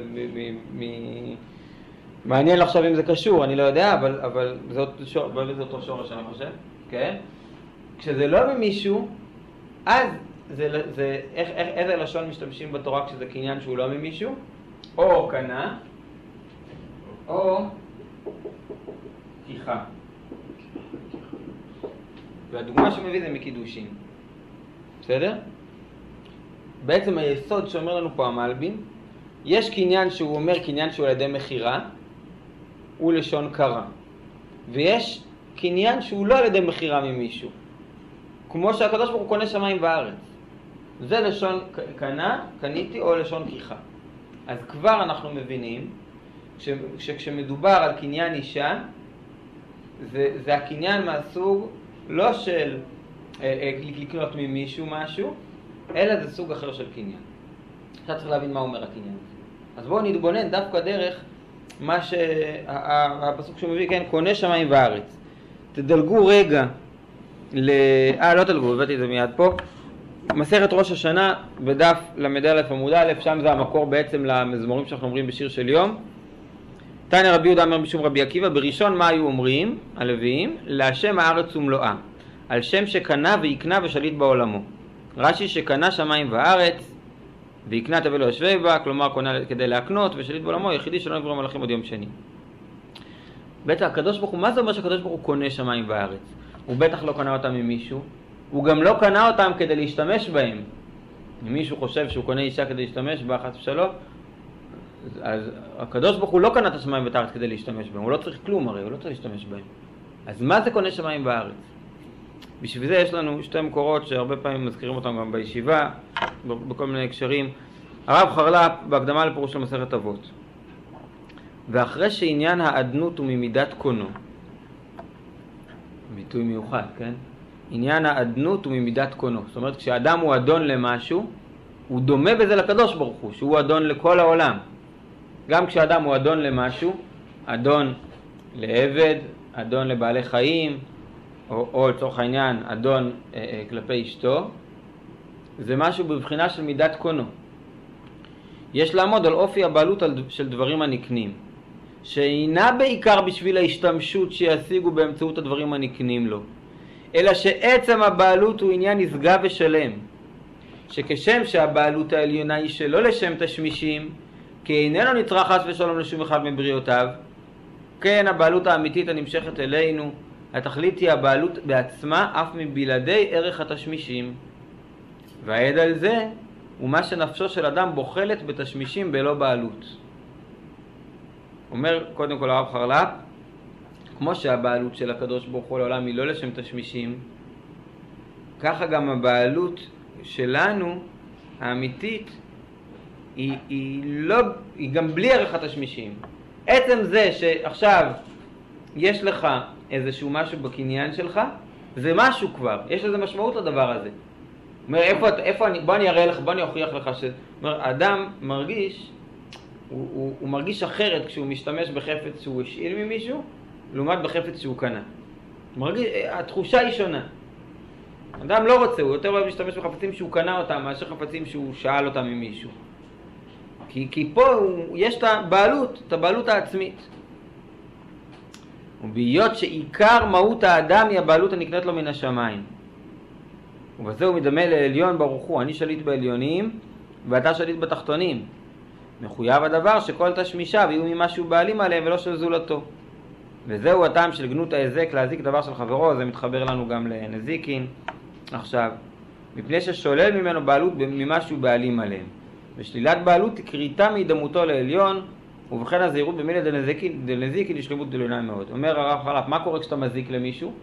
מעניין לחשוב אם זה קשור, אני לא יודע, אבל זה אותו שורש אני חושב, כן? כשזה לא ממישהו, אז איזה לשון משתמשים בתורה כשזה קניין שהוא לא ממישהו? או קנה, או כיחה. והדוגמה שמביא זה מקידושין. בסדר? בעצם היסוד שאומר לנו פה המלבין, יש קניין שהוא אומר קניין שהוא על ידי מחירה, הוא לשון קרה. ויש קניין שהוא לא על ידי מחירה ממישהו. כמו שהקדוש ברוך הוא קונה שמיים וארץ. זה לשון קנה, קניתי, או לשון כיחה. אז כבר אנחנו מבינים שכשמדובר על קניין אישה, זה הקניין מהסוג לא של לקנות ממישהו משהו, אלא זה סוג אחר של קניין. עכשיו צריך להבין מה אומר הקניין. אז בואו נתבונן דווקא דרך מה שהפסוק שמביא, כן, קונה שמיים וארץ. תדלגו רגע לא תדלגו, הבאתי את זה מיד פה. מסכת ראש השנה בדף למד עמוד א', שם זה המקור בעצם למזמורים שאנחנו אומרים בשיר של יום. תניא רבי יהודה אומר בשם רבי עקיבא, בראשון מה היו אומרים הלוויים? להשם הארץ ומלואה, על שם שקנה ויקנה ושליט בעולמו. רש"י שקנה שמיים וארץ ויקנה תבל לו ישווה בה, כלומר קונה כדי להקנות ושליט בעולמו, היחידי שלא נברא מלאכים עוד יום שני. בעצם הקדוש ברוך הוא, מה זה אומר שהקדוש ברוך הוא קונה שמיים וארץ? הוא בטח לא קנה אותם ממישהו, הוא גם לא קנה אותם כדי להשתמש בהם. אם מישהו חושב שהוא קונה אישה כדי להשתמש בה, חס ושלום, אז הקדוש ברוך הוא לא קנה את השמיים ואת הארץ כדי להשתמש בהם, הוא לא צריך כלום הרי, הוא לא צריך להשתמש בהם. אז מה זה קונה שמיים וארץ? בשביל זה יש לנו שתי מקורות שהרבה פעמים מזכירים אותם גם בישיבה, בכל מיני הקשרים. הרב חרל"פ בהקדמה לפירוש של מסכת אבות. ואחרי שעניין האדנות הוא ממידת קונו, ביטוי מיוחד, כן? עניין האדנות הוא ממידת קונו. זאת אומרת, כשאדם הוא אדון למשהו, הוא דומה בזה לקדוש ברוך הוא, שהוא אדון לכל העולם. גם כשאדם הוא אדון למשהו, אדון לעבד, אדון לבעלי חיים, או לצורך העניין, אדון כלפי אשתו, זה משהו בבחינה של מידת קונו. יש לעמוד על אופי הבעלות של דברים הנקנים, שאינה בעיקר בשביל ההשתמשות שישיגו באמצעות הדברים הנקנים לו, אלא שעצם הבעלות הוא עניין נשגב ושלם, שכשם שהבעלות העליונה היא שלא לשם תשמישים, כי איננו נצרך חס ושלום לשום אחד מבריאותיו, כן הבעלות האמיתית הנמשכת אלינו, התכלית היא הבעלות בעצמה אף מבלעדי ערך התשמישים. והעד על זה הוא מה שנפשו של אדם בוחלת בתשמישים בלא בעלות. אומר קודם כל הרב חרל"פ, כמו שהבעלות של הקדוש ברוך הוא לעולם היא לא לשם תשמישים, ככה גם הבעלות שלנו האמיתית היא גם בלי ערך התשמישים. עצם זה שעכשיו יש לך איזשהו משהו בקניין שלך, זה משהו כבר, יש לזה משמעות לדבר הזה. אומר, בוא אני אראה לך, בוא אני אוכיח לך אומר, האדם מרגיש, הוא מרגיש אחרת כשהוא משתמש בחפץ שהוא השאיל ממישהו, לעומת בחפץ שהוא קנה. התחושה היא שונה. אדם לא רוצה, הוא יותר אוהב להשתמש בחפצים שהוא קנה אותם, מאשר חפצים שהוא שאל אותם ממישהו. כי פה יש את הבעלות העצמית. ובהיות שעיקר מהות האדם היא הבעלות הנקנית לו מן השמיים. ובזה הוא מדמה לעליון ברוך הוא, אני שליט בעליונים ואתה שליט בתחתונים. מחויב הדבר שכל תשמישיו יהיו ממשהו בעלים עליהם ולא של זולתו. וזהו הטעם של גנות ההזק להזיק דבר של חברו, זה מתחבר לנו גם לנזיקין. עכשיו, מפני ששולל ממנו בעלות ממשהו בעלים עליהם. ושלילת בעלות היא קריטה מהידמותו לעליון, ובכן הזהירות במילה דלנזיקין היא שלמות דלונה מאוד. אומר הרב חרל"פ, מה קורה כשאתה מזיק למישהו?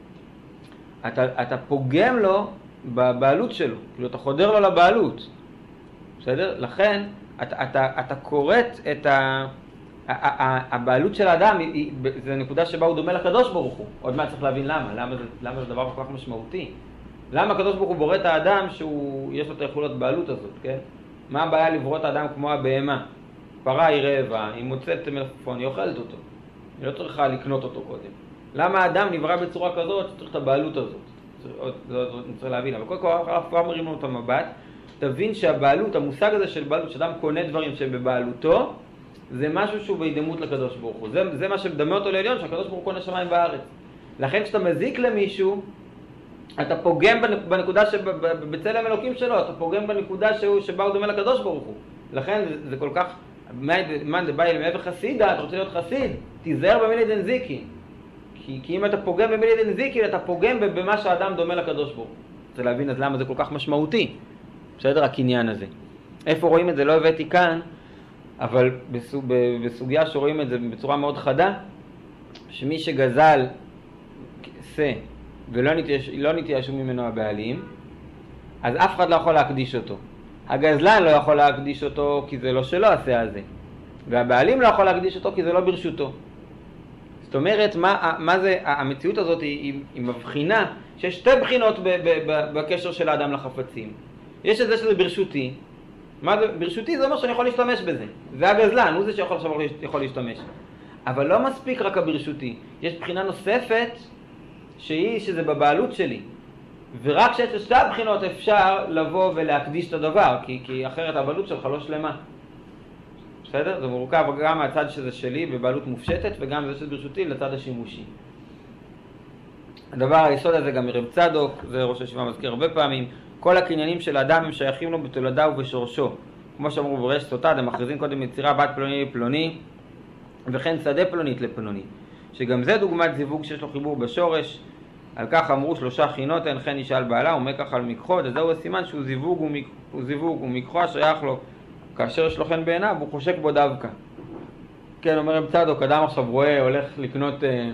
אתה פוגם לו בבעלות שלו, כאילו אתה חודר לו לבעלות. בסדר? לכן אתה קוראת את הבעלות של האדם, זו נקודה שבה הוא דומה לקדוש ברוך הוא. עוד מעט צריך להבין למה זה דבר כל כך משמעותי. למה הקדוש ברוך הוא בורא את האדם שיש לו את היכולות בעלות הזאת, כן? מה הבעיה לברוא את האדם כמו הבהמה? פרה היא רעבה, היא מוצאת מלפפון, היא אוכלת אותו. היא לא צריכה לקנות אותו קודם. למה האדם נברא בצורה כזאת שצריך את הבעלות הזאת? זאת נצטרך להבין, אבל קודם כל כבר מרים לנו את המבט, תבין שהבעלות, המושג הזה של בעלות, שאדם קונה דברים שבבעלותו, זה משהו שהוא בהידמות לקדוש ברוך הוא. זה מה שמדמה אותו לעליון, שהקדוש ברוך הוא קונה שמיים וארץ. לכן כשאתה מזיק למישהו, אתה פוגם בנקודה שבצלם אלוקים שלו, אתה פוגם בנקודה שבה הוא דומה לקדוש ברוך הוא. לכן זה כל כך, מה זה בא אל מעבר חסידה, אתה רוצה להיות חסיד, תיזהר במילי דנזיקין. כי אם אתה פוגם במילי דנזיקין, אתה פוגם במה שהאדם דומה לקדוש ברוך הוא. צריך להבין אז למה זה כל כך משמעותי. בסדר, הקניין הזה. איפה רואים את זה? לא הבאתי כאן, אבל בסוגיה שרואים את זה בצורה מאוד חדה, שמי שגזל עשה ולא נתייאשו ממנו הבעלים, אז אף אחד לא יכול להקדיש אותו. הגזלן לא יכול להקדיש אותו כי זה לא שלו עשה הזה, והבעלים לא יכול להקדיש אותו כי זה לא ברשותו. זאת אומרת, מה זה, המציאות הזאת היא מבחינה, שיש שתי בחינות בקשר של האדם לחפצים. יש את זה שזה ברשותי. ברשותי זה אומר שאני יכול להשתמש בזה. זה הגזלן, הוא זה שיכול להשתמש. אבל לא מספיק רק הברשותי. יש בחינה נוספת שזה בבעלות שלי. ורק כשיש שתי הבחינות אפשר לבוא ולהקדיש את הדבר, כי אחרת הבעלות שלך לא שלמה. בסדר? זה מורכב גם מהצד שזה שלי בבעלות מופשטת, וגם זה שזה ברשותי לצד השימושי. הדבר היסוד הזה גם מרב צדוק, זה ראש הישיבה מזכיר הרבה פעמים, כל הקניינים של האדם הם שייכים לו בתולדה ובשורשו. כמו שאמרו ברש סוטה, הם מכריזים קודם יצירה בת פלוני לפלוני, וכן שדה פלונית לפלוני. שגם זה דוגמת זיווג שיש לו חיבור בשורש. על כך אמרו 3 חינות, אין כן ישאל בעלה, ומקח על מקחו, וזהו הסימן שהוא זיווג ומקחו השייך לו. כאשר יש לו חן בעיניו, הוא חושק בו דווקא. כן, אומר רב צדוק, אדם עכשיו רואה, הולך לקנות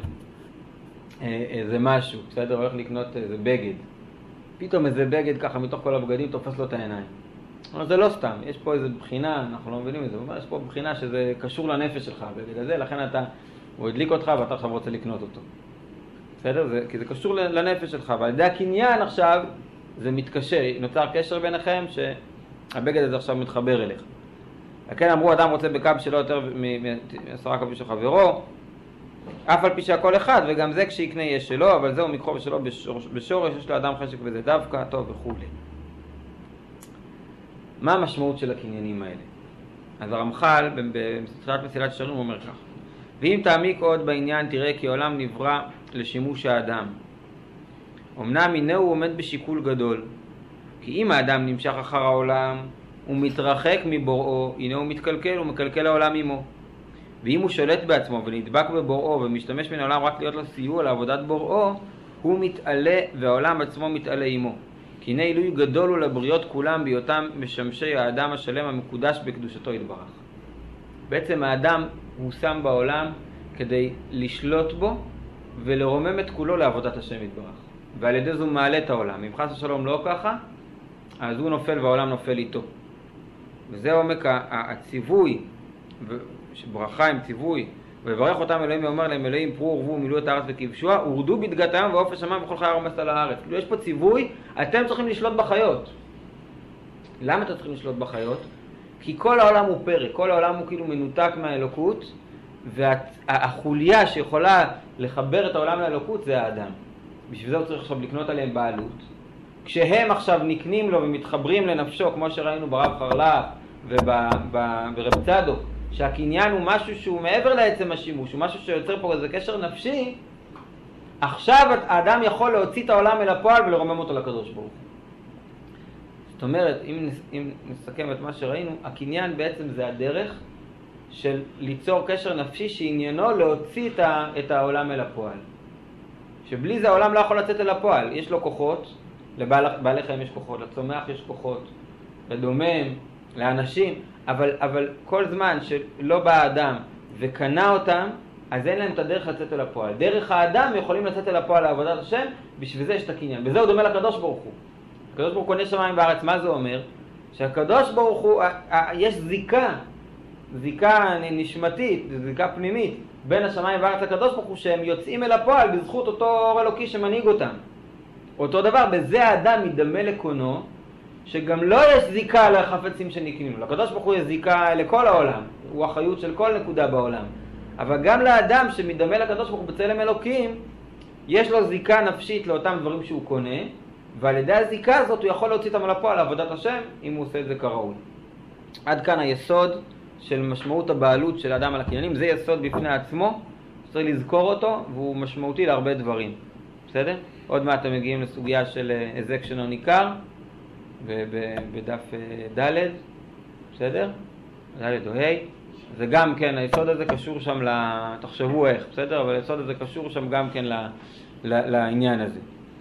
איזה משהו, בסדר? הולך לקנות איזה בגד. פתאום איזה בגד ככה מתוך כל הבגדים תופס לו את העיניים. אבל זה לא סתם, יש פה איזו בחינה, אנחנו לא מבינים את זה, יש פה בחינה שזה קשור לנפש שלך, הבגד הזה, לכן הוא הדליק אותך ואתה עכשיו רוצה לקנות אותו. בסדר? כי זה קשור לנפש שלך, ועל ידי הקניין עכשיו זה מתקשר, נוצר קשר ביניכם שהבגד הזה עכשיו מתחבר אליך. לכן אמרו, אדם רוצה בקב שלו יותר מ10 קבים של חברו, אף על פי שהכל אחד, וגם זה כשיקנה יש שלו, אבל זהו מקחו שלו בשורש, יש לאדם חשק וזה דווקא, טוב וכו'. מה המשמעות של הקניינים האלה? אז הרמח"ל בספר מסילת ישרים אומר כך: ואם תעמיק עוד בעניין תראה כי העולם נברא לשימוש האדם. אמנם הנה הוא עומד בשיקול גדול, כי אם האדם נמשך אחר העולם ומתרחק מבוראו, הנה הוא מתקלקל ומקלקל העולם עמו. ואם הוא שולט בעצמו ונדבק בבוראו ומשתמש מן העולם רק להיות לו סיוע לעבודת בוראו, הוא מתעלה והעולם עצמו מתעלה עמו. כי הנה עילוי גדול הוא לבריות כולם בהיותם משמשי האדם השלם המקודש בקדושתו יתברך. בעצם האדם הוא שם בעולם כדי לשלוט בו ולרומם את כולו לעבודת השם יתברך. ועל ידי זו מעלה את העולם. אם חס ושלום לא ככה, אז הוא נופל והעולם נופל איתו. וזה עומק הציווי, שברכה עם ציווי, וברך אותם אלוהים ואומר להם אלוהים פרו ורבו מילאו את הארץ וכבשוה, ורדו בדגתם ועוף השמיים וכל חיה רומסת על הארץ. כאילו יש פה ציווי, אתם צריכים לשלוט בחיות. למה אתם צריכים לשלוט בחיות? כי כל העולם הוא פרק, כל העולם הוא כאילו מנותק מהאלוקות, והחוליה שיכולה לחבר את העולם לאלוקות זה האדם. בשביל זה הוא צריך עכשיו לקנות עליהם בעלות. כשהם עכשיו נקנים לו ומתחברים לנפשו, כמו שראינו ברב חרל"פ וברב צדוק, שהקניין הוא משהו שהוא מעבר לעצם השימוש, הוא משהו שיוצר פה איזה קשר נפשי, עכשיו האדם יכול להוציא את העולם אל הפועל ולרומם אותו לקדוש ברוך הוא. זאת אומרת, אם נסכם את מה שראינו, הקניין בעצם זה הדרך של ליצור קשר נפשי שעניינו להוציא את העולם אל הפועל. שבלי זה העולם לא יכול לצאת אל הפועל. יש לו כוחות, לבעלי חיים יש כוחות, לצומח יש כוחות, לדומם, לאנשים, אבל כל זמן שלא בא האדם וקנה אותם, אז אין להם את הדרך לצאת אל הפועל. דרך האדם יכולים לצאת אל הפועל לעבודת השם, בשביל זה יש את הקניין. בזה הוא דומה לקדוש ברוך הוא. הקדוש ברוך הוא קונה שמיים בארץ. מה זה אומר? שהקדוש ברוך הוא, יש זיקה נשמתית, זיקה פנימית, בין השמיים והארץ לקדוש ברוך הוא, שהם יוצאים אל הפועל בזכות אותו אור אלוקי שמנהיג אותם. אותו דבר, בזה האדם מדמה לקונו, שגם לא יש זיקה לחפצים שנקנים. לקדוש ברוך הוא יש זיקה לכל העולם, הוא החיות של כל נקודה בעולם. אבל גם לאדם שמדמה לקדוש ברוך הוא בצלם אלוקים, יש לו זיקה נפשית לאותם דברים שהוא קונה, ועל ידי הזיקה הזאת הוא יכול להוציא אותם לפועל לעבודת השם, אם הוא עושה את זה כראוי. עד כאן היסוד של משמעות הבעלות של האדם על הקניינים. זה יסוד בפני עצמו, צריך לזכור אותו, והוא משמעותי להרבה דברים. בסדר? עוד מעט אתם מגיעים לסוגיה של היזק שאינו ניכר, בדף ד', בסדר? ד' או ה'. זה גם כן, היסוד הזה קשור שם תחשבו איך, בסדר? אבל היסוד הזה קשור שם גם כן לעניין הזה.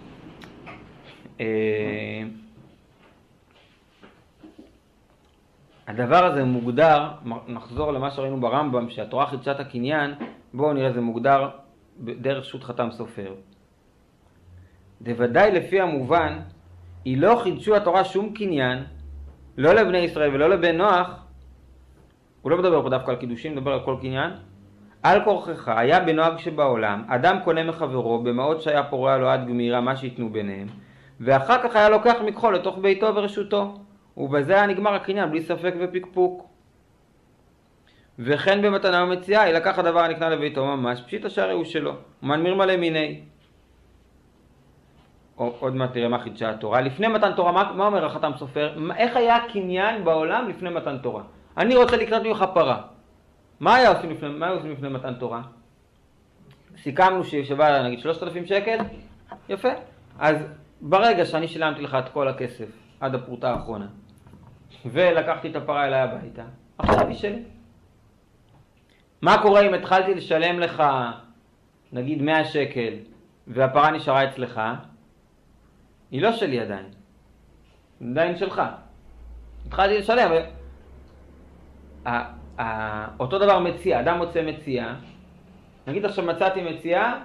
הדבר הזה מוגדר, נחזור למה שראינו ברמב"ם, שהתורה חידשה את הקניין, בואו נראה, זה מוגדר דרך שו"ת חתם סופר. בוודאי לפי המובן, היא לא חידשו התורה שום קניין, לא לבני ישראל ולא לבן נוח, הוא לא מדבר פה דווקא על קידושים, מדבר על כל קניין, על כורכך היה בנוהג שבעולם, אדם קונה מחברו, במעות שהיה פורע לו עד גמירה מה שיתנו ביניהם, ואחר כך היה לוקח מכחול לתוך ביתו ורשותו, ובזה היה נגמר הקניין בלי ספק ופקפוק. וכן במתנה ומציאה, היא לקח הדבר הנקנה לביתו ממש, פשיט השערי הוא שלו, ומנמיר מלא מיני. עוד מעט תראה מה חידשה התורה. לפני מתן תורה, מה אומר החתם סופר? איך היה קניין בעולם לפני מתן תורה? אני רוצה לקנות ממך פרה. מה היו עושים לפני מתן תורה? סיכמנו ששווה נגיד 3,000 שקל? יפה. אז ברגע שאני שילמתי לך את כל הכסף עד הפרוטה האחרונה, ולקחתי את הפרה אליי הביתה, עכשיו היא שלי. מה קורה אם התחלתי לשלם לך נגיד 100 שקל והפרה נשארה אצלך? היא לא שלי עדיין. עדיין שלך. התחלתי לשלם. אותו דבר מציאה, אדם מוצא מציאה. נגיד עכשיו מצאתי מציאה,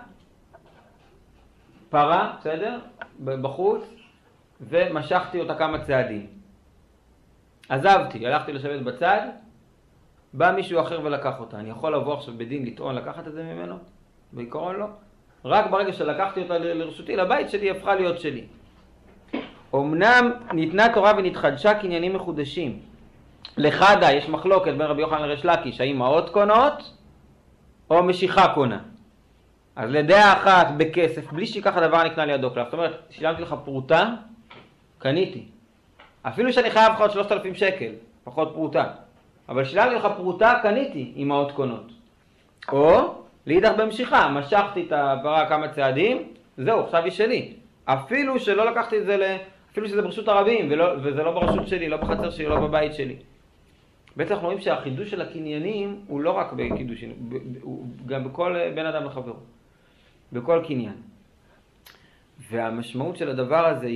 פרה, בסדר? בחוץ, ומשכתי אותה כמה צעדים. עזבתי, הלכתי לשבת בצד, בא מישהו אחר ולקח אותה. אני יכול לבוא עכשיו בדין לטעון לקחת את זה ממנו? בעיקרון לא. רק ברגע שלקחתי אותה לרשותי, לבית שלי, הפכה להיות שלי. אמנם ניתנה תורה ונתחדשה קניינים מחודשים. לחדה יש מחלוקת בין רבי יוחנן לריש לקיש, האם מעות קונות או משיכה קונה. אז לדעה אחת בכסף, בלי שיקח הדבר נקנה לידו כלל. זאת אומרת, שילמתי לך פרוטה, קניתי. אפילו שאני חייב לך עוד 3,000 שקל, פחות פרוטה. אבל שילמתי לך פרוטה, קניתי עם מעות קונות. או להידך במשיכה, משכתי את הפרה כמה צעדים, זהו, עכשיו היא שלי. אפילו שלא לקחתי את זה, אפילו שזה ברשות הרבים, וזה לא ברשות שלי, לא בחצר שלי, לא בבית שלי. בעצם אנחנו רואים שהחידוש של הקניינים הוא לא רק בקידושים, הוא גם בכל בן אדם לחברו, בכל קניין. והמשמעות של הדבר הזה היא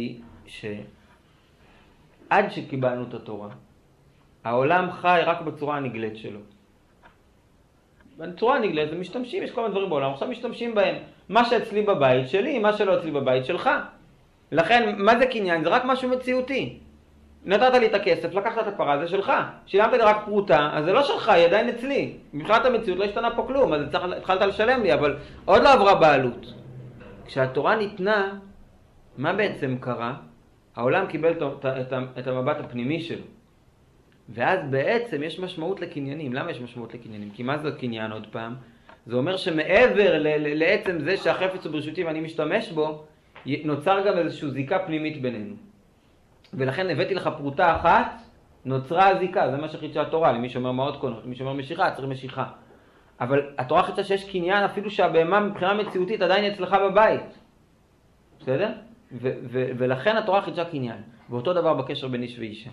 שעד שקיבלנו את התורה, העולם חי רק בצורה הנגלית שלו. בצורה הנגלית זה משתמשים, יש כל מיני דברים בעולם, עכשיו משתמשים בהם. מה שאצלי בבית שלי, מה שלא אצלי בבית שלך. לכן, מה זה קניין? זה רק משהו מציאותי. נתת לי את הכסף, לקחת את הפרה, זה שלך. שילמת לי רק פרוטה, אז זה לא שלך, היא עדיין אצלי. מבחינת המציאות לא השתנה פה כלום, אז התחלת לשלם לי, אבל עוד לא עברה בעלות. כשהתורה ניתנה, מה בעצם קרה? העולם קיבל את המבט הפנימי שלו. ואז בעצם יש משמעות לקניינים. למה יש משמעות לקניינים? כי מה זה קניין עוד פעם? זה אומר שמעבר לעצם זה שהחפץ הוא ברשותי ואני משתמש בו, נוצר גם איזושהי זיקה פנימית בינינו. ולכן הבאתי לך פרוטה אחת, נוצרה הזיקה. זה מה שחידשה התורה, למי שאומר מעות קונות, למי שאומר משיכה, צריך משיכה. אבל התורה חידשה שיש קניין אפילו שהבהמה מבחינה מציאותית עדיין אצלך בבית. בסדר? ולכן התורה חידשה קניין. ואותו דבר בקשר בין איש ואישה.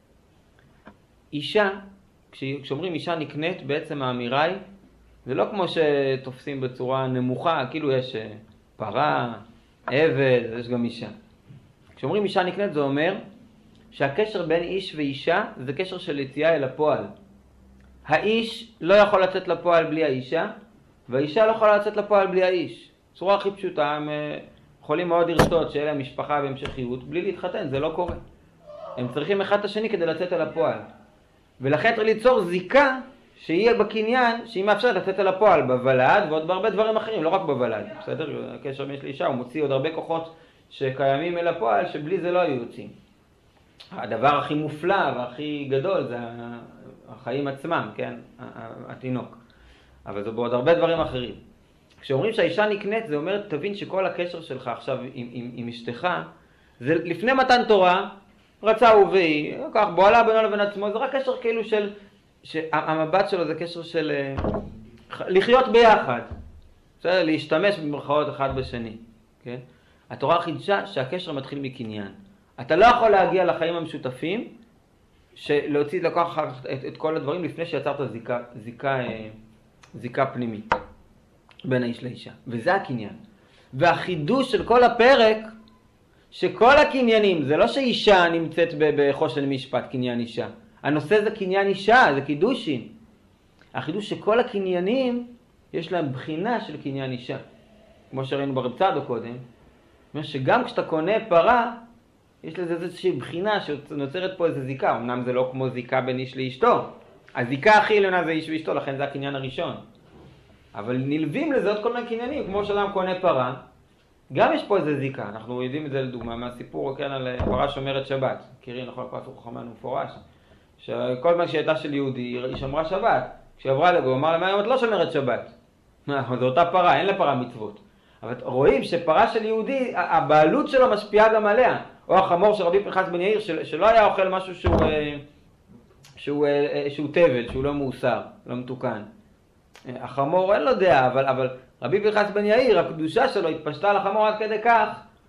אישה, כשאומרים אישה נקנית, בעצם האמירה היא, זה לא כמו שתופסים בצורה נמוכה, כאילו יש פרה, עבד, יש גם אישה. כשאומרים אישה נקנית זה אומר שהקשר בין איש ואישה זה קשר של יציאה אל הפועל. האיש לא יכול לצאת לפועל בלי האישה, והאישה לא יכולה לצאת לפועל בלי האיש. בצורה הכי פשוטה, הם יכולים מאוד לרצות שיהיה להם משפחה והמשכיות, בלי להתחתן, זה לא קורה. הם צריכים אחד את השני כדי לצאת אל הפועל. ולכן צריך ליצור זיקה שיהיה בקניין, שהיא מאפשרת לצאת אל הפועל בוולד ועוד בהרבה דברים אחרים, לא רק בוולד. בסדר? הקשר בין איש לאישה, הוא מוציא עוד הרבה כוחות שקיימים אל הפועל, שבלי זה לא היו יוצאים. הדבר הכי מופלא והכי גדול זה החיים עצמם, כן? התינוק. אבל זה בעוד הרבה דברים אחרים. כשאומרים שהאישה נקנית, זה אומר, תבין שכל הקשר שלך עכשיו עם אשתך, זה לפני מתן תורה, רצה הוא והיא, כך, בועלה בינו לבין עצמו, זה רק קשר כאילו שהמבט שלו זה קשר של לחיות ביחד. בסדר? להשתמש במרכאות אחד בשני. כן? התורה חידשה שהקשר מתחיל מקניין. אתה לא יכול להגיע לחיים המשותפים, להוציא לקוח את כל הדברים לפני שיצרת זיקה פנימית בין האיש לאישה. וזה הקניין. והחידוש של כל הפרק, שכל הקניינים, זה לא שאישה נמצאת בחושן משפט, קניין אישה. הנושא זה קניין אישה, זה קידושין. החידוש שכל הקניינים, יש להם בחינה של קניין אישה. כמו שראינו ברב צדוק קודם, אומר שגם כשאתה קונה פרה, יש לזה איזושהי בחינה שנוצרת פה איזו זיקה. אמנם זה לא כמו זיקה בין איש לאשתו. הזיקה הכי עליונה זה איש ואשתו, לכן זה הקניין הראשון. אבל נלווים לזה עוד כל מיני קניינים, כמו שאדם קונה פרה, גם יש פה איזו זיקה. אנחנו יודעים את זה לדוגמה מהסיפור כן, על פרה שומרת שבת. מכירים, נכון, פרסו חכמנו מפורש. שכל מה שהייתה של יהודי, היא שמרה שבת. כשהיא עברה לגו, הוא אמר למה היום את לא שומרת שבת. זו אותה פרה, אין לפרה מצוות. אבל רואים שפרה של יהודי, הבעלות שלו משפיעה גם עליה. או החמור של רבי פנחס בן יאיר, שלא היה אוכל משהו שהוא טבל, שהוא לא מאוסר, לא מתוקן. החמור אין לו דעה, אבל רבי פנחס בן יאיר, הקדושה שלו התפשטה על החמור עד כדי כך,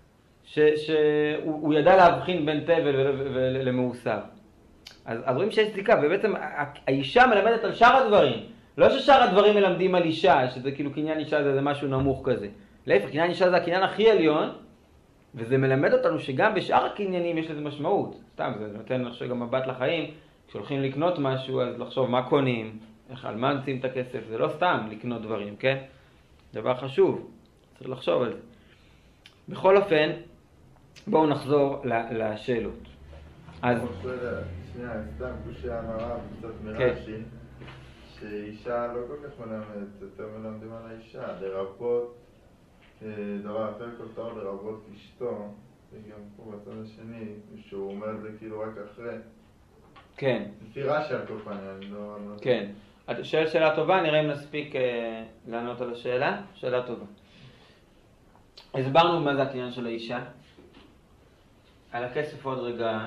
שהוא ידע להבחין בין טבל ולמאוסר. אז רואים שיש זיקה, ובעצם האישה מלמדת על שאר הדברים. לא ששאר הדברים מלמדים על אישה, שזה כאילו קניין אישה זה משהו נמוך כזה. להפך, קניין אישה זה הקניין הכי עליון, וזה מלמד אותנו שגם בשאר הקניינים יש לזה משמעות. סתם, זה נותן לחשוב גם מבט לחיים. כשהולכים לקנות משהו, אז לחשוב מה קונים, על מה נוצאים את הכסף. זה לא סתם לקנות דברים, כן? דבר חשוב. צריך לחשוב על זה. בכל אופן, בואו נחזור לשאלות. אז... שנייה, סתם קושיה מהרב, קצת מרש"י, שאישה לא כל כך מלמדת, יותר מלמדים על האישה, לרבות, דבר אחר כל תואר לרבות אשתו, וגם פה בצד השני, שהוא אומר את זה כאילו רק אחרי. כן. לפי רש"י על כל פנים, אני לא... כן. אתה שואל שאלה טובה, נראה אם נספיק לענות על השאלה. שאלה טובה. הסברנו מה זה הקניין של האישה. על הכסף עוד רגע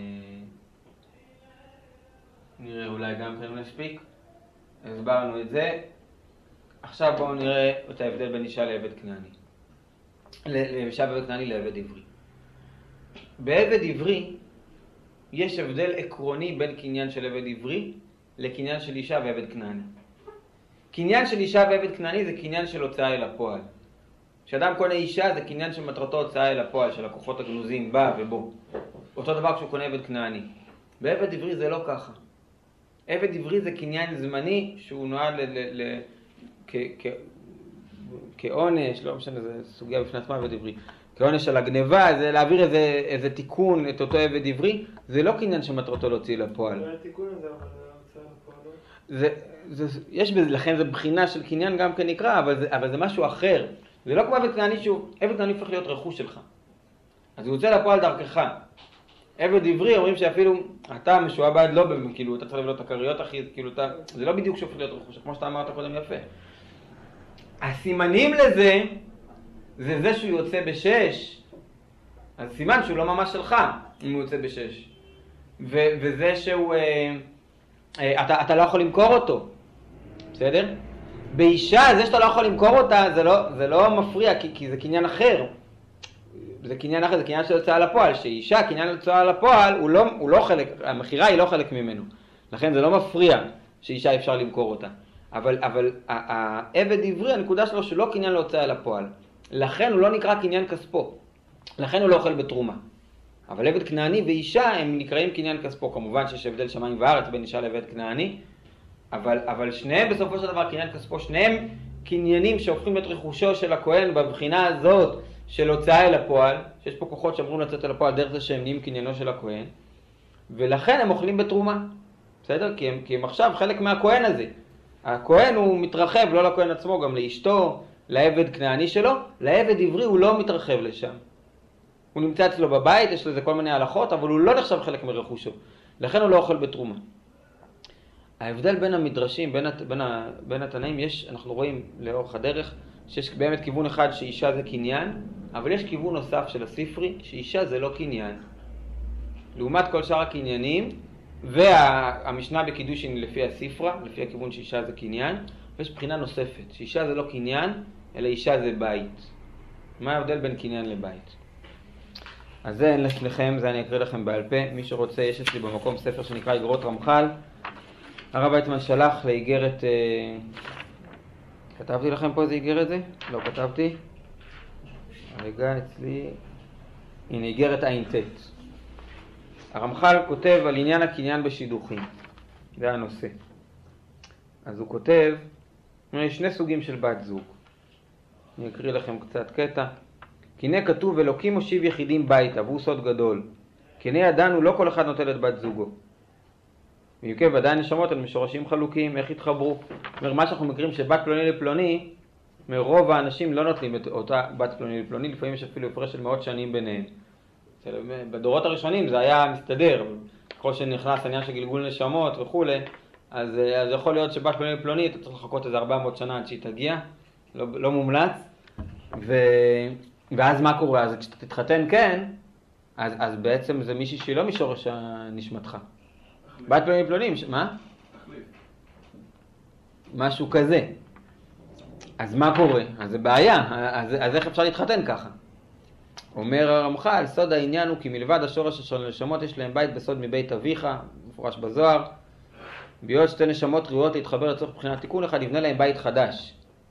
נראה אולי גם כן נספיק. הסברנו את זה. עכשיו בואו נראה את ההבדל בין אישה לעבד כנעני. אישה ועבד כנעני לעבד עברי. בעבד עברי יש הבדל עקרוני בין קניין של עבד עברי לקניין של אישה ועבד כנעני. קניין של אישה ועבד כנעני זה קניין של הוצאה אל הפועל. כשאדם קונה אישה זה קניין שמטרתו הוצאה אל הפועל, של הכוחות הגנוזים, בא ובוא. אותו דבר כשהוא קונה עבד כנעני. בעבד עברי זה לא ככה. עבד עברי זה קניין זמני שהוא נועד כעונש, לא משנה, זה סוגיה בפני עצמה עבד עברי. כעונש על הגניבה, זה להעביר איזה תיקון את אותו עבד עברי, זה לא קניין שמטרתו להוציא לפועל. התיקון הזה, אבל זה הוצאה לפועל. יש בזה, לכן זה בחינה של קניין גם כן נקרא, אבל זה משהו אחר. זה לא כמו עבד כנעני שהוא, עבד כנעני הופך להיות רכוש שלך. אז הוא יוצא לפועל דרכך. עבד עברי אומרים שאפילו אתה משועבד לא, כאילו אתה צריך לבלות את הקריות אחי, כאילו זה לא בדיוק שהופך להיות רכוש, כמו שאתה אמרת קודם יפה. הסימנים לזה, זה זה שהוא יוצא בשש, אז סימן שהוא לא ממש שלך אם הוא יוצא בשש. וזה שהוא, אתה לא יכול למכור אותו, בסדר? באישה, זה שאתה לא יכול למכור אותה, זה לא מפריע, כי זה קניין אחר. זה קניין אחר, זה קניין של הוצאה לפועל. שאישה, קניין של הוצאה לפועל, הוא לא חלק, המחירה היא לא חלק ממנו. לכן זה לא מפריע שאישה אפשר למכור אותה. אבל העבד עברי, הנקודה שלו שהוא לא קניין להוצאה לפועל. לכן הוא לא נקרא קניין כספו. לכן הוא לא אוכל בתרומה. אבל עבד כנעני ואישה הם נקראים קניין כספו. כמובן שיש הבדל שמיים וארץ בין אישה לעבד כנעני. אבל שניהם בסופו של דבר קניין כספו, שניהם קניינים שהופכים את רכושו של הכהן בבחינה הזאת של הוצאה אל הפועל, שיש פה כוחות שאמורים לצאת אל הפועל דרך זה שהם נהיים קניינו של הכהן, ולכן הם אוכלים בתרומה, בסדר? כי הם עכשיו חלק מהכהן הזה. הכהן הוא מתרחב, לא לכהן עצמו, גם לאשתו, לעבד כנעני שלו, לעבד עברי הוא לא מתרחב לשם. הוא נמצא אצלו בבית, יש לזה כל מיני הלכות, אבל הוא לא נחשב חלק מרכושו. לכן הוא לא אוכל בתרומה. ההבדל בין המדרשים, בין התנאים, אנחנו רואים לאורך הדרך, שיש באמת כיוון אחד שאישה זה קניין, אבל יש כיוון נוסף של הספרי, שאישה זה לא קניין. לעומת כל שאר הקניינים, והמשנה בקידושין לפי הספרה, לפי הכיוון שאישה זה קניין, ויש בחינה נוספת, שאישה זה לא קניין, אלא אישה זה בית. מה ההבדל בין קניין לבית? אז זה אין לפניכם, זה אני אקריא לכם בעל פה. מי שרוצה, יש אצלי במקום ספר שנקרא איגרות רמח"ל. הרב ויצמן שלח לאיגרת, כתבתי לכם פה איזה איגרת זה? לא כתבתי. רגע אצלי, הנה איגרת ע"ט. הרמח"ל כותב על עניין הקניין בשידוכים. זה הנושא. אז הוא כותב, יש שני סוגים של בת זוג. אני אקריא לכם קצת קטע. כי הנה כתוב, אלוקים מושיב יחידים ביתה, והוא סוד גדול. כי הנה ידענו, לא כל אחד נוטל את בת זוגו. ויוקב עדיין נשמות על משורשים חלוקים, איך התחברו. זאת אומרת, מה שאנחנו מכירים שבת פלוני לפלוני, מרוב האנשים לא נוטלים את אותה בת פלוני לפלוני, לפעמים יש אפילו הפרש של מאות שנים ביניהם. בדורות הראשונים זה היה מסתדר, ככל שנכנס העניין של גלגול נשמות וכו', אז יכול להיות שבת פלוני לפלוני, אתה צריך לחכות איזה 400 שנה עד שהיא תגיע, לא מומלץ. ואז מה קורה? אז כשאתה תתחתן כן, אז בעצם זה מישהי שהיא לא משורש נשמתך. בת פלוני פלונים, מה? משהו כזה. אז מה קורה? אז זה בעיה, אז איך אפשר להתחתן ככה? אומר הרמח"ל, סוד העניין הוא כי מלבד השורש של נשמות יש להם בית בסוד מבית אביך, מפורש בזוהר, בהיות שתי נשמות ראויות להתחבר לצורך מבחינת תיקון אחד, יבנה להם בית חדש.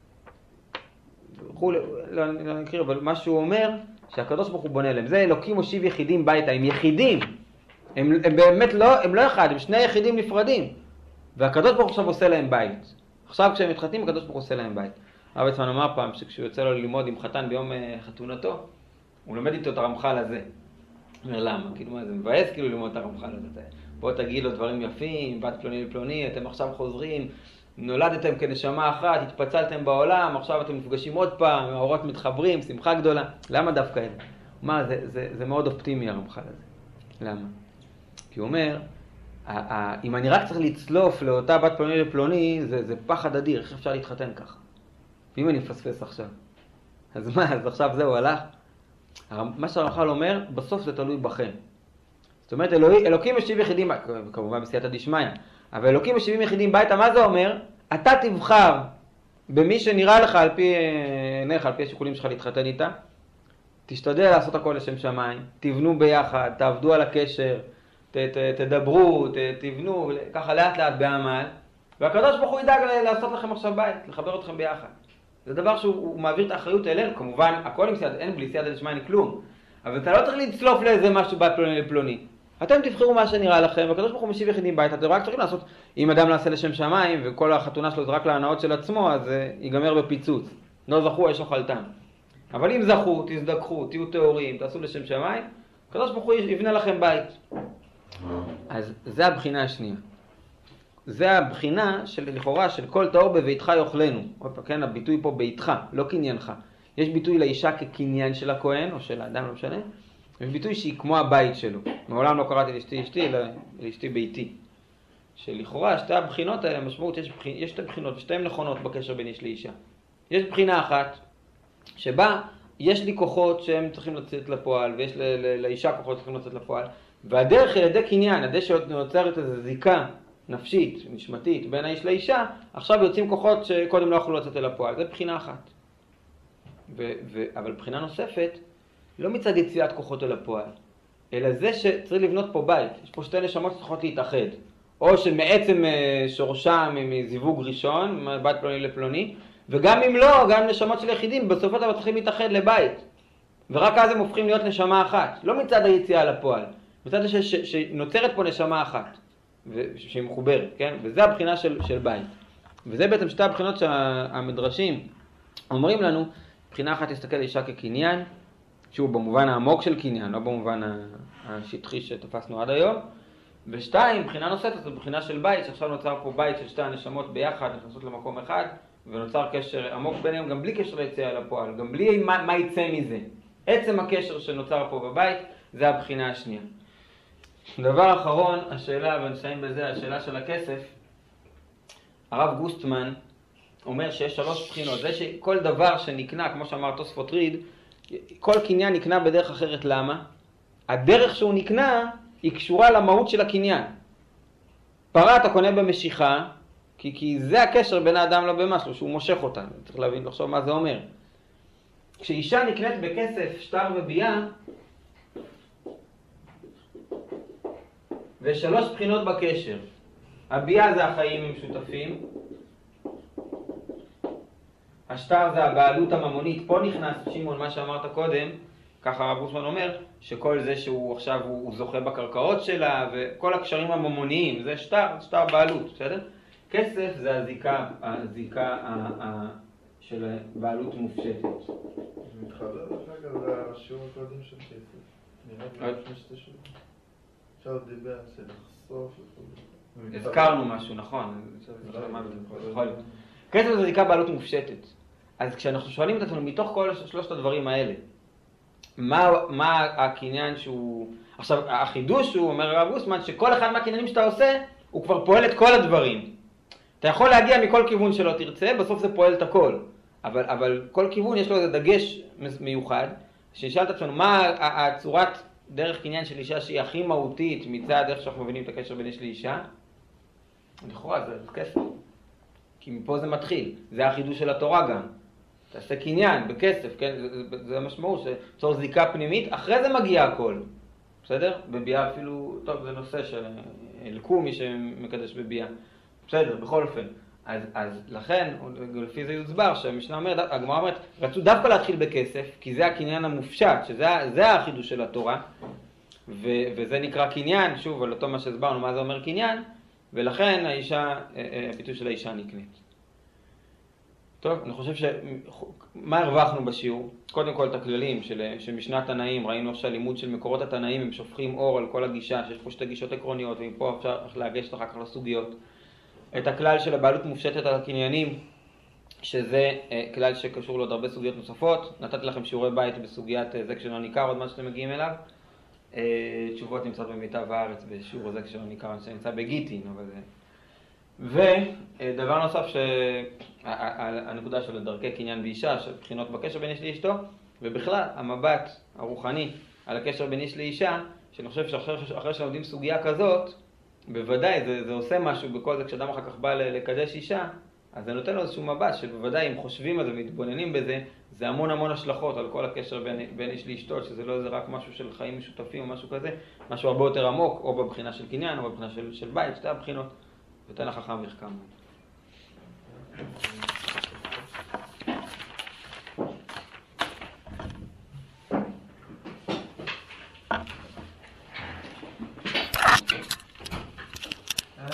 לא נקריא, אבל מה שהוא אומר, שהקדוש ברוך הוא בונה להם. זה אלוקים מושיב יחידים ביתה, הם יחידים. הם באמת לא, הם לא אחד, הם שני יחידים נפרדים. והקדוש ברוך הוא עכשיו עושה להם בית. עכשיו כשהם מתחתנים, הקדוש ברוך הוא עושה להם בית. הרב ויצמן אמר פעם שכשהוא יוצא לו ללמוד עם חתן ביום חתונתו, הוא לומד איתו את הרמח"ל הזה. הוא אומר למה? כאילו מה, זה מבאס כאילו ללמוד את הרמח"ל הזה. בוא תגיד לו דברים יפים, בת פלוני לפלוני, אתם עכשיו חוזרים, נולדתם כנשמה אחת, התפצלתם בעולם, עכשיו אתם נפגשים עוד פעם, האורות מתחברים, שמחה גדולה. למה דווקא אלה? מה, זה מאוד אופטימי הרמח"ל הזה. למה? כי הוא אומר, אם אני רק צריך לצלוף לאותה בת פלוני לפלוני, זה פחד אדיר, איך אפשר להתחתן ככה? ואם אני מפספס עכשיו? אז מה, אז עכשיו זהו הלך? מה שהרמח"ל אומר, בסוף זה תלוי בכם. זאת אומרת, אלוקים משיב יחידים, כמובן בסייעתא דשמיא, אבל אלוקים משיבים יחידים ביתה, מה זה אומר? אתה תבחר במי שנראה לך על פי עיניך, על פי השיקולים שלך להתחתן איתה, תשתדל לעשות הכל לשם שמיים, תבנו ביחד, תעבדו על הקשר, תדברו, תבנו, ככה לאט לאט בעמל, והקדוש ברוך הוא ידאג לעשות לכם עכשיו בית, לחבר אתכם ביחד. זה דבר שהוא מעביר את האחריות אלינו, כמובן, הכל עם סייעתא, אין בלי סייעתא דשמיא אין כלום. אבל אתה לא צריך לצלוף לאיזה משהו בא פלוני לפלוני. אתם תבחרו מה שנראה לכם, והקדוש ברוך הוא משיב יחידים בית, אתם רק צריכים לעשות, אם אדם נעשה לשם שמיים, וכל החתונה שלו זה רק להנאות של עצמו, אז ייגמר בפיצוץ. לא זכו, יש אוכלתם. אבל אם זכו, תזדככו, תהיו טהורים, תעשו לשם שמיים, הקדוש ברוך הוא יבנה לכם בית. אז זה הבחינה השנייה. זה הבחינה של לכאורה של כל טהור בביתך יאכלנו. כן, הביטוי פה ביתך, לא קניינך. יש ביטוי לאישה כקניין של הכהן או של האדם, לא משנה. יש ביטוי שהיא כמו הבית שלו. מעולם לא קראתי לאשתי אשתי, אלא לאשתי ביתי. שלכאורה שתי הבחינות האלה, המשמעות, יש שתי בחינות, ושתיהן נכונות בקשר בין איש לאישה. יש בחינה אחת שבה יש לי כוחות שהם צריכים לצאת לפועל, ויש לאישה כוחות שצריכים לצאת לפועל, והדרך על ידי קניין, הדרך שנוצרת איזו זיקה נפשית, נשמתית, בין האיש לאישה, עכשיו יוצאים כוחות שקודם לא יכולו לצאת אל הפועל. זה בחינה אחת. אבל בחינה נוספת, לא מצד יציאת כוחות אל הפועל, אלא זה שצריך לבנות פה בית. יש פה שתי נשמות שצריכות להתאחד. או שמעצם שורשם מזיווג ראשון, בת פלוני לפלוני, וגם אם לא, גם נשמות של יחידים, בסופו של דבר צריכים להתאחד לבית. ורק אז הם הופכים להיות נשמה אחת. לא מצד היציאה לפועל, מצד שנוצרת פה נשמה אחת, שהיא מחוברת, כן? וזה הבחינה של בית. וזה בעצם שתי הבחינות שהמדרשים אומרים לנו. בחינה אחת תסתכל אישה כקניין, שהוא במובן העמוק של קניין, לא במובן השטחי שתפסנו עד היום. ושתיים, בחינה נוספת, זו בחינה של בית, שעכשיו נוצר פה בית של שתי הנשמות ביחד, נכנסות למקום אחד, ונוצר קשר עמוק ביניהם, גם בלי קשר ליציאה אל הפועל, גם בלי מה יצא מזה. עצם הקשר שנוצר פה בבית, זה הבחינה השנייה. דבר אחרון, השאלה, ונסיים בזה, השאלה של הכסף. הרב גוסטמן אומר שיש 3 בחינות. זה שכל דבר שנקנה, כמו שאמר תוספות ריד, כל קניין נקנה בדרך אחרת. למה? הדרך שהוא נקנה היא קשורה למהות של הקניין. פרה אתה קונה במשיכה, כי זה הקשר בין האדם לבהמה שלו, שהוא מושך אותה. צריך להבין, לחשוב מה זה אומר. כשאישה נקנית בכסף, שטר וביאה, ויש 3 בחינות בקשר. הביאה זה החיים המשותפים, השטר זה הבעלות הממונית. פה נכנס, שמעון, מה שאמרת קודם, ככה הרב גוסטמן אומר, שכל זה שהוא עכשיו הוא זוכה בקרקעות שלה, וכל הקשרים הממוניים, זה שטר בעלות, בסדר? כסף זה הזיקה של בעלות מופשטת. מתחבר אגב לשיעור הקודם של כסף. נראה לי לפני 2 שיעורים. עכשיו דיבר של לחשוף. הזכרנו משהו, נכון. כסף זה זיקה בעלות מופשטת. אז כשאנחנו שואלים את עצמנו מתוך כל 3 הדברים האלה, מה הקניין שהוא... עכשיו, החידוש הוא, אומר הרב גוסטמן, שכל אחד מהקניינים שאתה עושה, הוא כבר פועל את כל הדברים. אתה יכול להגיע מכל כיוון שלא תרצה, בסוף זה פועל את הכל. אבל כל כיוון יש לו איזה דגש מיוחד, שנשאל את עצמנו, מה הצורת דרך קניין של אישה שהיא הכי מהותית מצד איך שאנחנו מבינים את הקשר בין איש לאישה? לכאורה זה כסף. כי מפה זה מתחיל. זה החידוש של התורה גם. תעשה קניין בכסף, כן? זה המשמעות, שצור זיקה פנימית, אחרי זה מגיע הכל. בסדר? בביאה אפילו, טוב, זה נושא של אלקו מי שמקדש בביאה. בסדר, בכל אופן. אז לכן, לפי זה יוסבר, שהמשנה אומרת, הגמרא אומרת, רצו דווקא להתחיל בכסף, כי זה הקניין המופשט, שזה החידוש של התורה, וזה נקרא קניין, שוב, על אותו מה שהסברנו, מה זה אומר קניין, ולכן הביטוי של האישה נקנית. טוב, אני חושב מה הרווחנו בשיעור? קודם כל את הכללים של משנת תנאים, ראינו שהלימוד של מקורות התנאים הם שופכים אור על כל הגישה, שיש פה 2 גישות עקרוניות, ומפה אפשר להגשת אחר כך לסוגיות. את הכלל של הבעלות מופשטת על הקניינים, שזה כלל שקשור לעוד הרבה סוגיות נוספות. נתתי לכם שיעורי בית בסוגיית זה כשלא ניכר, עוד מה שאתם מגיעים אליו. תשובות נמצאות במיטב הארץ בשיעור הזה כשלא ניכר, שנמצא בגיטין, אבל זה... ודבר נוסף, הנקודה של דרכי קניין באישה, של בחינות בקשר בין איש לאשתו, ובכלל המבט הרוחני על הקשר בין איש לאישה, שאני חושב שאחרי שלומדים סוגיה כזאת, בוודאי זה עושה משהו בכל זה. כשאדם אחר כך בא לקדש אישה, אז זה נותן לו איזשהו מבט שבוודאי אם חושבים על זה ומתבוננים בזה, זה המון השלכות על כל הקשר בין איש לאשתו, שזה לא רק משהו של חיים משותפים או משהו כזה, משהו הרבה יותר עמוק, או בבחינה של קניין או בבחינה של בית, 2 הבחינות. ותן לחכם יחכם.